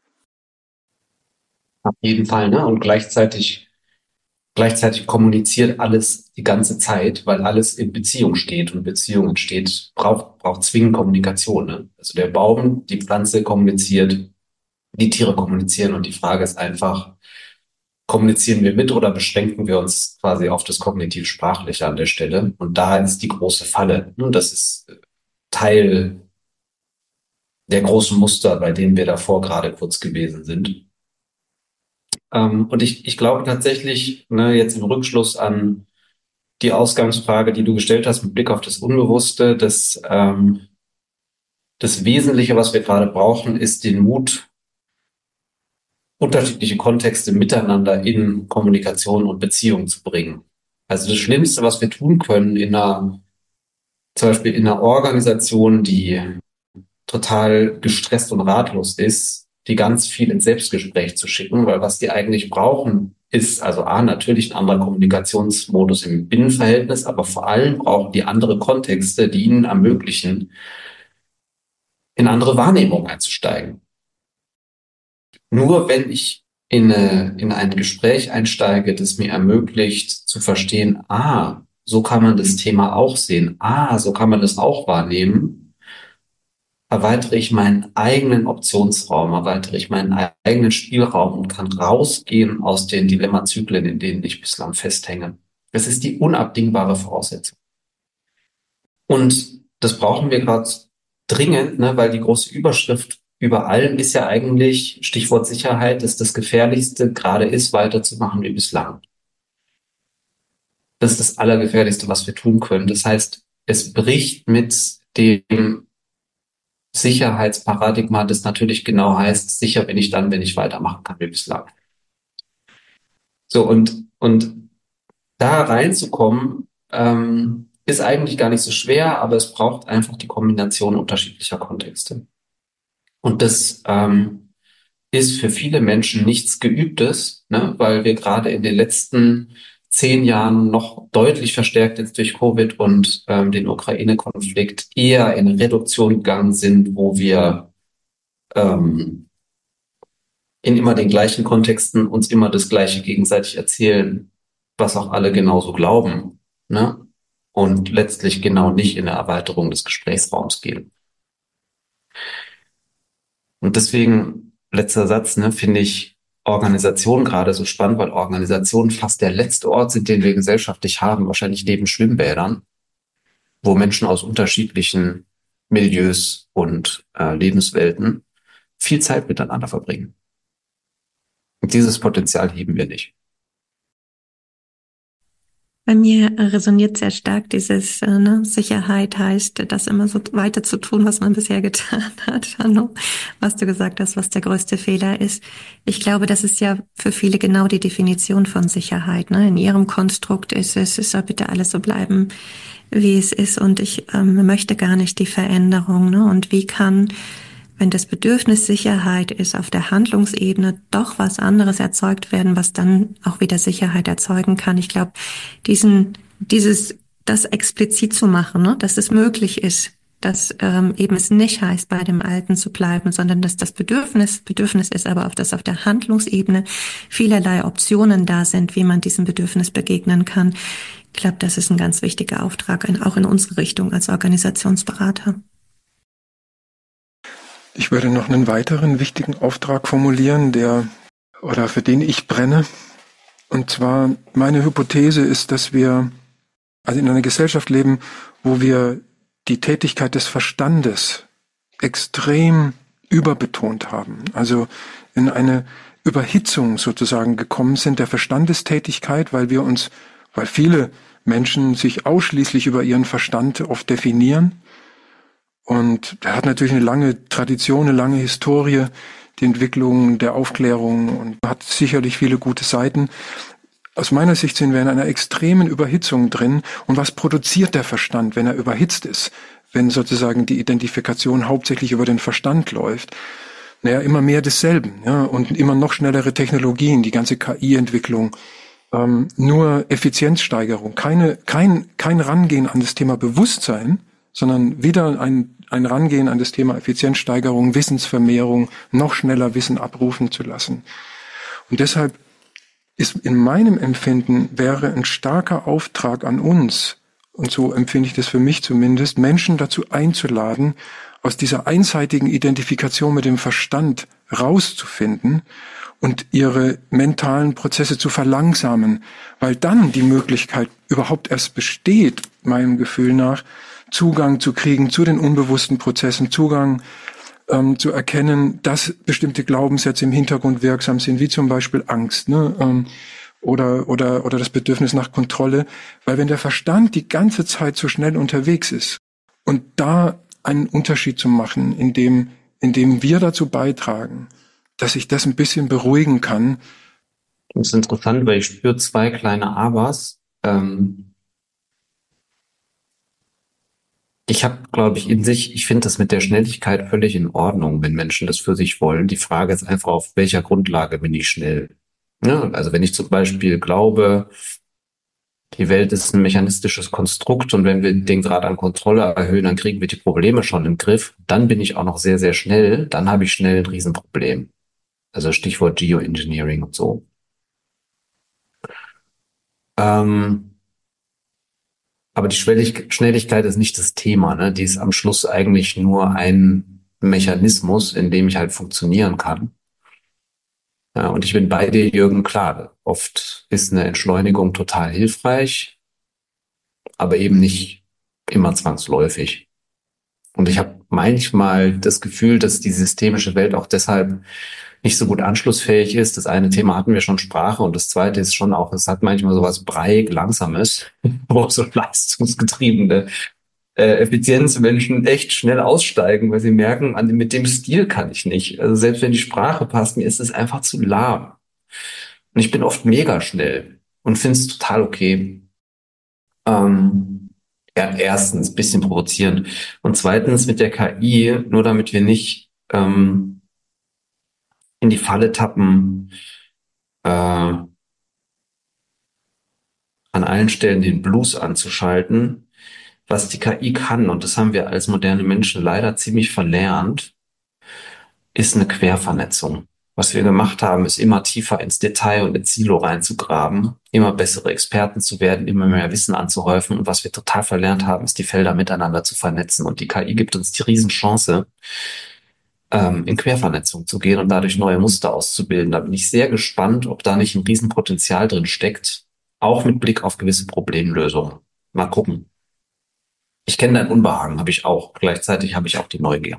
Auf jeden Fall, ne? Und gleichzeitig Gleichzeitig kommuniziert alles die ganze Zeit, weil alles in Beziehung steht und Beziehung entsteht, braucht, braucht zwingend Kommunikation. Ne? Also der Baum, die Pflanze kommuniziert, die Tiere kommunizieren und die Frage ist einfach, kommunizieren wir mit oder beschränken wir uns quasi auf das kognitiv-sprachliche an der Stelle? Und da ist die große Falle. Und das ist Teil der großen Muster, bei denen wir davor gerade kurz gewesen sind. Ähm, und ich, ich glaube tatsächlich, ne, jetzt im Rückschluss an die Ausgangsfrage, die du gestellt hast, mit Blick auf das Unbewusste, das, ähm, das Wesentliche, was wir gerade brauchen, ist den Mut, unterschiedliche Kontexte miteinander in Kommunikation und Beziehung zu bringen. Also das Schlimmste, was wir tun können in einer, zum Beispiel in einer Organisation, die total gestresst und ratlos ist, die ganz viel ins Selbstgespräch zu schicken, weil was die eigentlich brauchen, ist also A, natürlich ein anderer Kommunikationsmodus im Binnenverhältnis, aber vor allem brauchen die andere Kontexte, die ihnen ermöglichen, in andere Wahrnehmung einzusteigen. Nur wenn ich in, eine, in ein Gespräch einsteige, das mir ermöglicht zu verstehen, ah, so kann man das Thema auch sehen, ah, so kann man das auch wahrnehmen, erweitere ich meinen eigenen Optionsraum, erweitere ich meinen eigenen Spielraum und kann rausgehen aus den Dilemmazyklen, in denen ich bislang festhänge. Das ist die unabdingbare Voraussetzung. Und das brauchen wir gerade dringend, ne, weil die große Überschrift über allem ist ja eigentlich, Stichwort Sicherheit, dass das Gefährlichste gerade ist, weiterzumachen wie bislang. Das ist das Allergefährlichste, was wir tun können. Das heißt, es bricht mit dem Sicherheitsparadigma, das natürlich genau heißt, sicher bin ich dann, wenn ich weitermachen kann wie bislang. So, und, und da reinzukommen, ähm, ist eigentlich gar nicht so schwer, aber es braucht einfach die Kombination unterschiedlicher Kontexte. Und das ähm, ist für viele Menschen nichts Geübtes, ne, weil wir gerade in den letzten zehn Jahren noch deutlich verstärkt jetzt durch Covid und ähm, den Ukraine-Konflikt eher in Reduktion gegangen sind, wo wir ähm, in immer den gleichen Kontexten uns immer das Gleiche gegenseitig erzählen, was auch alle genauso glauben, ne? Und letztlich genau nicht in der Erweiterung des Gesprächsraums gehen. Und deswegen, letzter Satz, ne, finde ich Organisation gerade so spannend, weil Organisationen fast der letzte Ort sind, den wir gesellschaftlich haben, wahrscheinlich neben Schwimmbädern, wo Menschen aus unterschiedlichen Milieus und äh, Lebenswelten viel Zeit miteinander verbringen. Und dieses Potenzial heben wir nicht. Bei mir resoniert sehr stark dieses, äh, ne, Sicherheit heißt, das immer so weiter zu tun, was man bisher getan hat. Hanno, was du gesagt hast, was der größte Fehler ist. Ich glaube, das ist ja für viele genau die Definition von Sicherheit. Ne? In ihrem Konstrukt ist es, es soll bitte alles so bleiben, wie es ist und ich ähm, möchte gar nicht die Veränderung. Ne? Und wie kann, wenn das Bedürfnis Sicherheit ist, auf der Handlungsebene doch was anderes erzeugt werden, was dann auch wieder Sicherheit erzeugen kann. Ich glaube, diesen, dieses, das explizit zu machen, ne, dass es möglich ist, dass ähm, eben es nicht heißt, bei dem Alten zu bleiben, sondern dass das Bedürfnis, Bedürfnis ist, aber auch, dass auf der Handlungsebene vielerlei Optionen da sind, wie man diesem Bedürfnis begegnen kann. Ich glaube, das ist ein ganz wichtiger Auftrag, auch in unsere Richtung als Organisationsberater. Ich würde noch einen weiteren wichtigen Auftrag formulieren, der oder für den ich brenne. Und zwar meine Hypothese ist, dass wir also in einer Gesellschaft leben, wo wir die Tätigkeit des Verstandes extrem überbetont haben. Also in eine Überhitzung sozusagen gekommen sind der Verstandestätigkeit, weil wir uns, weil viele Menschen sich ausschließlich über ihren Verstand oft definieren. Und der hat natürlich eine lange Tradition, eine lange Historie, die Entwicklung der Aufklärung und hat sicherlich viele gute Seiten. Aus meiner Sicht sind wir in einer extremen Überhitzung drin. Und was produziert der Verstand, wenn er überhitzt ist? Wenn sozusagen die Identifikation hauptsächlich über den Verstand läuft? Naja, immer mehr desselben, ja, und immer noch schnellere Technologien, die ganze K I-Entwicklung. Ähm, nur Effizienzsteigerung, keine, kein, kein Rangehen an das Thema Bewusstsein, sondern wieder ein, ein Rangehen an das Thema Effizienzsteigerung, Wissensvermehrung, noch schneller Wissen abrufen zu lassen. Und deshalb ist in meinem Empfinden wäre ein starker Auftrag an uns, und so empfinde ich das für mich zumindest, Menschen dazu einzuladen, aus dieser einseitigen Identifikation mit dem Verstand rauszufinden und ihre mentalen Prozesse zu verlangsamen, weil dann die Möglichkeit überhaupt erst besteht, meinem Gefühl nach, Zugang zu kriegen zu den unbewussten Prozessen, Zugang ähm, zu erkennen, dass bestimmte Glaubenssätze im Hintergrund wirksam sind, wie zum Beispiel Angst, ne, ähm, oder oder oder das Bedürfnis nach Kontrolle, weil wenn der Verstand die ganze Zeit so schnell unterwegs ist und da einen Unterschied zu machen, indem indem wir dazu beitragen, dass ich das ein bisschen beruhigen kann. Das ist interessant, weil ich spüre zwei kleine Abers. Ähm, ich habe, glaube ich, in sich, ich finde das mit der Schnelligkeit völlig in Ordnung, wenn Menschen das für sich wollen. Die Frage ist einfach, auf welcher Grundlage bin ich schnell? Ja, also wenn ich zum Beispiel glaube, die Welt ist ein mechanistisches Konstrukt und wenn wir den Grad an Kontrolle erhöhen, dann kriegen wir die Probleme schon im Griff, dann bin ich auch noch sehr, sehr schnell, dann habe ich schnell ein Riesenproblem. Also Stichwort Geoengineering und so. Ähm, aber die Schnellig- Schnelligkeit ist nicht das Thema, ne? Die ist am Schluss eigentlich nur ein Mechanismus, in dem ich halt funktionieren kann. Ja, und ich bin bei dir, Jürgen, klar. Oft ist eine Entschleunigung total hilfreich, aber eben nicht immer zwangsläufig. Und ich habe manchmal das Gefühl, dass die systemische Welt auch deshalb nicht so gut anschlussfähig ist. Das eine Thema hatten wir schon, Sprache, und das zweite ist schon auch, es hat manchmal sowas breiig Langsames, wo so leistungsgetriebene äh, Effizienzmenschen echt schnell aussteigen, weil sie merken, an, mit dem Stil kann ich nicht. Also selbst wenn die Sprache passt, mir ist es einfach zu lahm. Und ich bin oft mega schnell und finde es total okay. Ähm, ja, erstens, bisschen provozierend. Und zweitens mit der K I, nur damit wir nicht ähm, in die Falle tappen, äh, an allen Stellen den Blues anzuschalten, was die K I kann, und das haben wir als moderne Menschen leider ziemlich verlernt, ist eine Quervernetzung. Was wir gemacht haben, ist immer tiefer ins Detail und ins Silo reinzugraben, immer bessere Experten zu werden, immer mehr Wissen anzuhäufen. Und was wir total verlernt haben, ist die Felder miteinander zu vernetzen. Und die K I gibt uns die Riesenchance, ähm, in Quervernetzung zu gehen und dadurch neue Muster auszubilden. Da bin ich sehr gespannt, ob da nicht ein Riesenpotenzial drin steckt, auch mit Blick auf gewisse Problemlösungen. Mal gucken. Ich kenne dein Unbehagen, habe ich auch. Gleichzeitig habe ich auch die Neugier.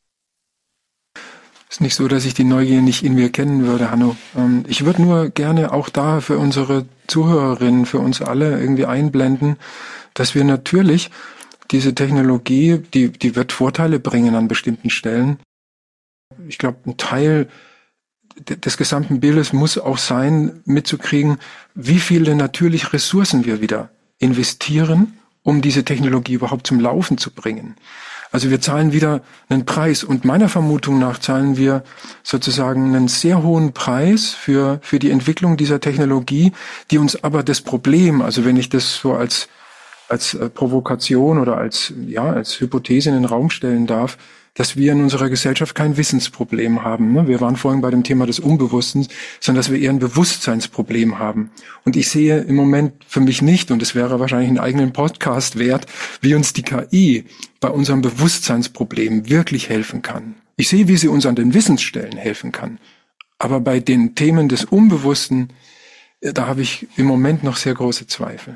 Ist nicht so, dass ich die Neugier nicht in mir kennen würde, Hanno. Ähm, ich würde nur gerne auch da für unsere Zuhörerinnen, für uns alle irgendwie einblenden, dass wir natürlich diese Technologie, die, die wird Vorteile bringen an bestimmten Stellen. Ich glaube, ein Teil des gesamten Bildes muss auch sein, mitzukriegen, wie viele natürlich Ressourcen wir wieder investieren, um diese Technologie überhaupt zum Laufen zu bringen. Also wir zahlen wieder einen Preis, und meiner Vermutung nach zahlen wir sozusagen einen sehr hohen Preis für für die Entwicklung dieser Technologie, die uns aber das Problem, also wenn ich das so als als Provokation oder als ja als Hypothese in den Raum stellen darf, dass wir in unserer Gesellschaft kein Wissensproblem haben. Wir waren vorhin bei dem Thema des Unbewussten, sondern dass wir eher ein Bewusstseinsproblem haben. Und ich sehe im Moment für mich nicht, und es wäre wahrscheinlich einen eigenen Podcast wert, wie uns die K I bei unserem Bewusstseinsproblem wirklich helfen kann. Ich sehe, wie sie uns an den Wissensstellen helfen kann. Aber bei den Themen des Unbewussten, da habe ich im Moment noch sehr große Zweifel.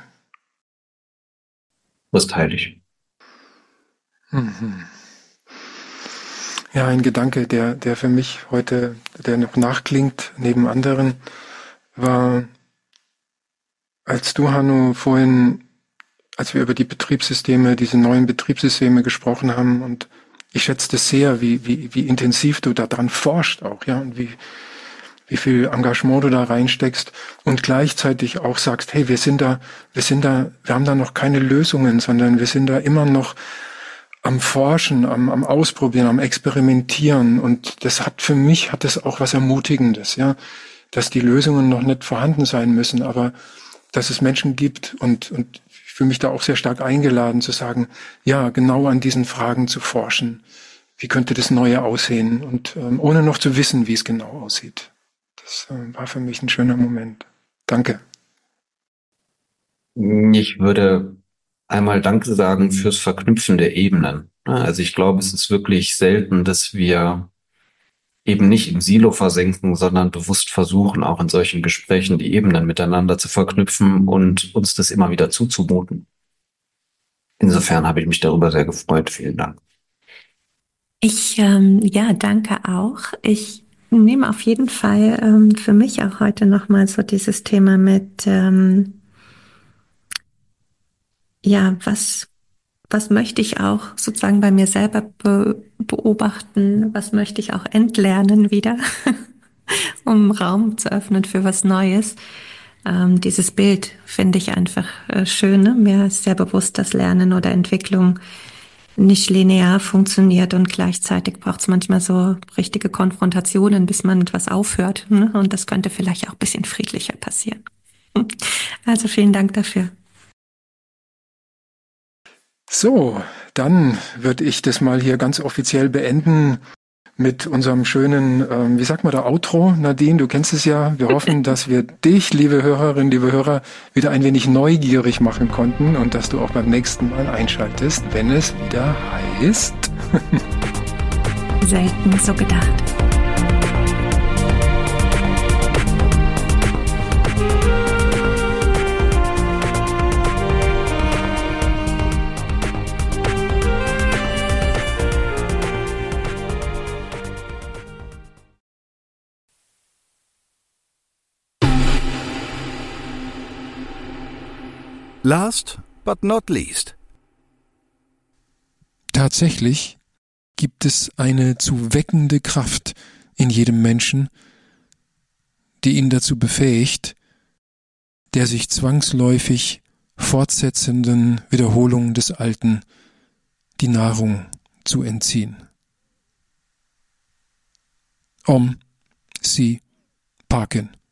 Das teile ich. Mhm. Ja, ein Gedanke, der, der für mich heute, der noch nachklingt, neben anderen, war, als du, Hanno, vorhin, als wir über die Betriebssysteme, diese neuen Betriebssysteme gesprochen haben und ich schätze das sehr, wie, wie, wie intensiv du daran forschst auch, ja, und wie, wie viel Engagement du da reinsteckst und gleichzeitig auch sagst, hey, wir sind da, wir sind da, wir haben da noch keine Lösungen, sondern wir sind da immer noch am Forschen, am, am Ausprobieren, am Experimentieren, und das hat für mich, hat das auch was Ermutigendes, ja, dass die Lösungen noch nicht vorhanden sein müssen, aber dass es Menschen gibt, und, und ich fühle mich da auch sehr stark eingeladen zu sagen, ja, genau an diesen Fragen zu forschen. Wie könnte das Neue aussehen? Und ähm, ohne noch zu wissen, wie es genau aussieht. Das äh, war für mich ein schöner Moment. Danke. Ich würde einmal Danke sagen fürs Verknüpfen der Ebenen. Also ich glaube, es ist wirklich selten, dass wir eben nicht im Silo versenken, sondern bewusst versuchen, auch in solchen Gesprächen die Ebenen miteinander zu verknüpfen und uns das immer wieder zuzumuten. Insofern habe ich mich darüber sehr gefreut. Vielen Dank. Ich, ähm, ja, danke auch. Ich nehme auf jeden Fall ähm, für mich auch heute nochmal so dieses Thema mit, ähm, ja, was, was möchte ich auch sozusagen bei mir selber be beobachten, was möchte ich auch entlernen wieder, um Raum zu öffnen für was Neues. Ähm, dieses Bild finde ich einfach äh, schön. Ne? Mir ist sehr bewusst, dass Lernen oder Entwicklung nicht linear funktioniert, und gleichzeitig braucht es manchmal so richtige Konfrontationen, bis man etwas aufhört. Ne? Und das könnte vielleicht auch ein bisschen friedlicher passieren. Also vielen Dank dafür. So, dann würde ich das mal hier ganz offiziell beenden mit unserem schönen, ähm, wie sagt man da, Outro. Nadine, du kennst es ja. Wir hoffen, dass wir dich, liebe Hörerinnen, liebe Hörer, wieder ein wenig neugierig machen konnten und dass du auch beim nächsten Mal einschaltest, wenn es wieder heißt. Selten so gedacht. Last but not least. Tatsächlich gibt es eine zu weckende Kraft in jedem Menschen, die ihn dazu befähigt, der sich zwangsläufig fortsetzenden Wiederholungen des Alten die Nahrung zu entziehen. Om Si Parkin.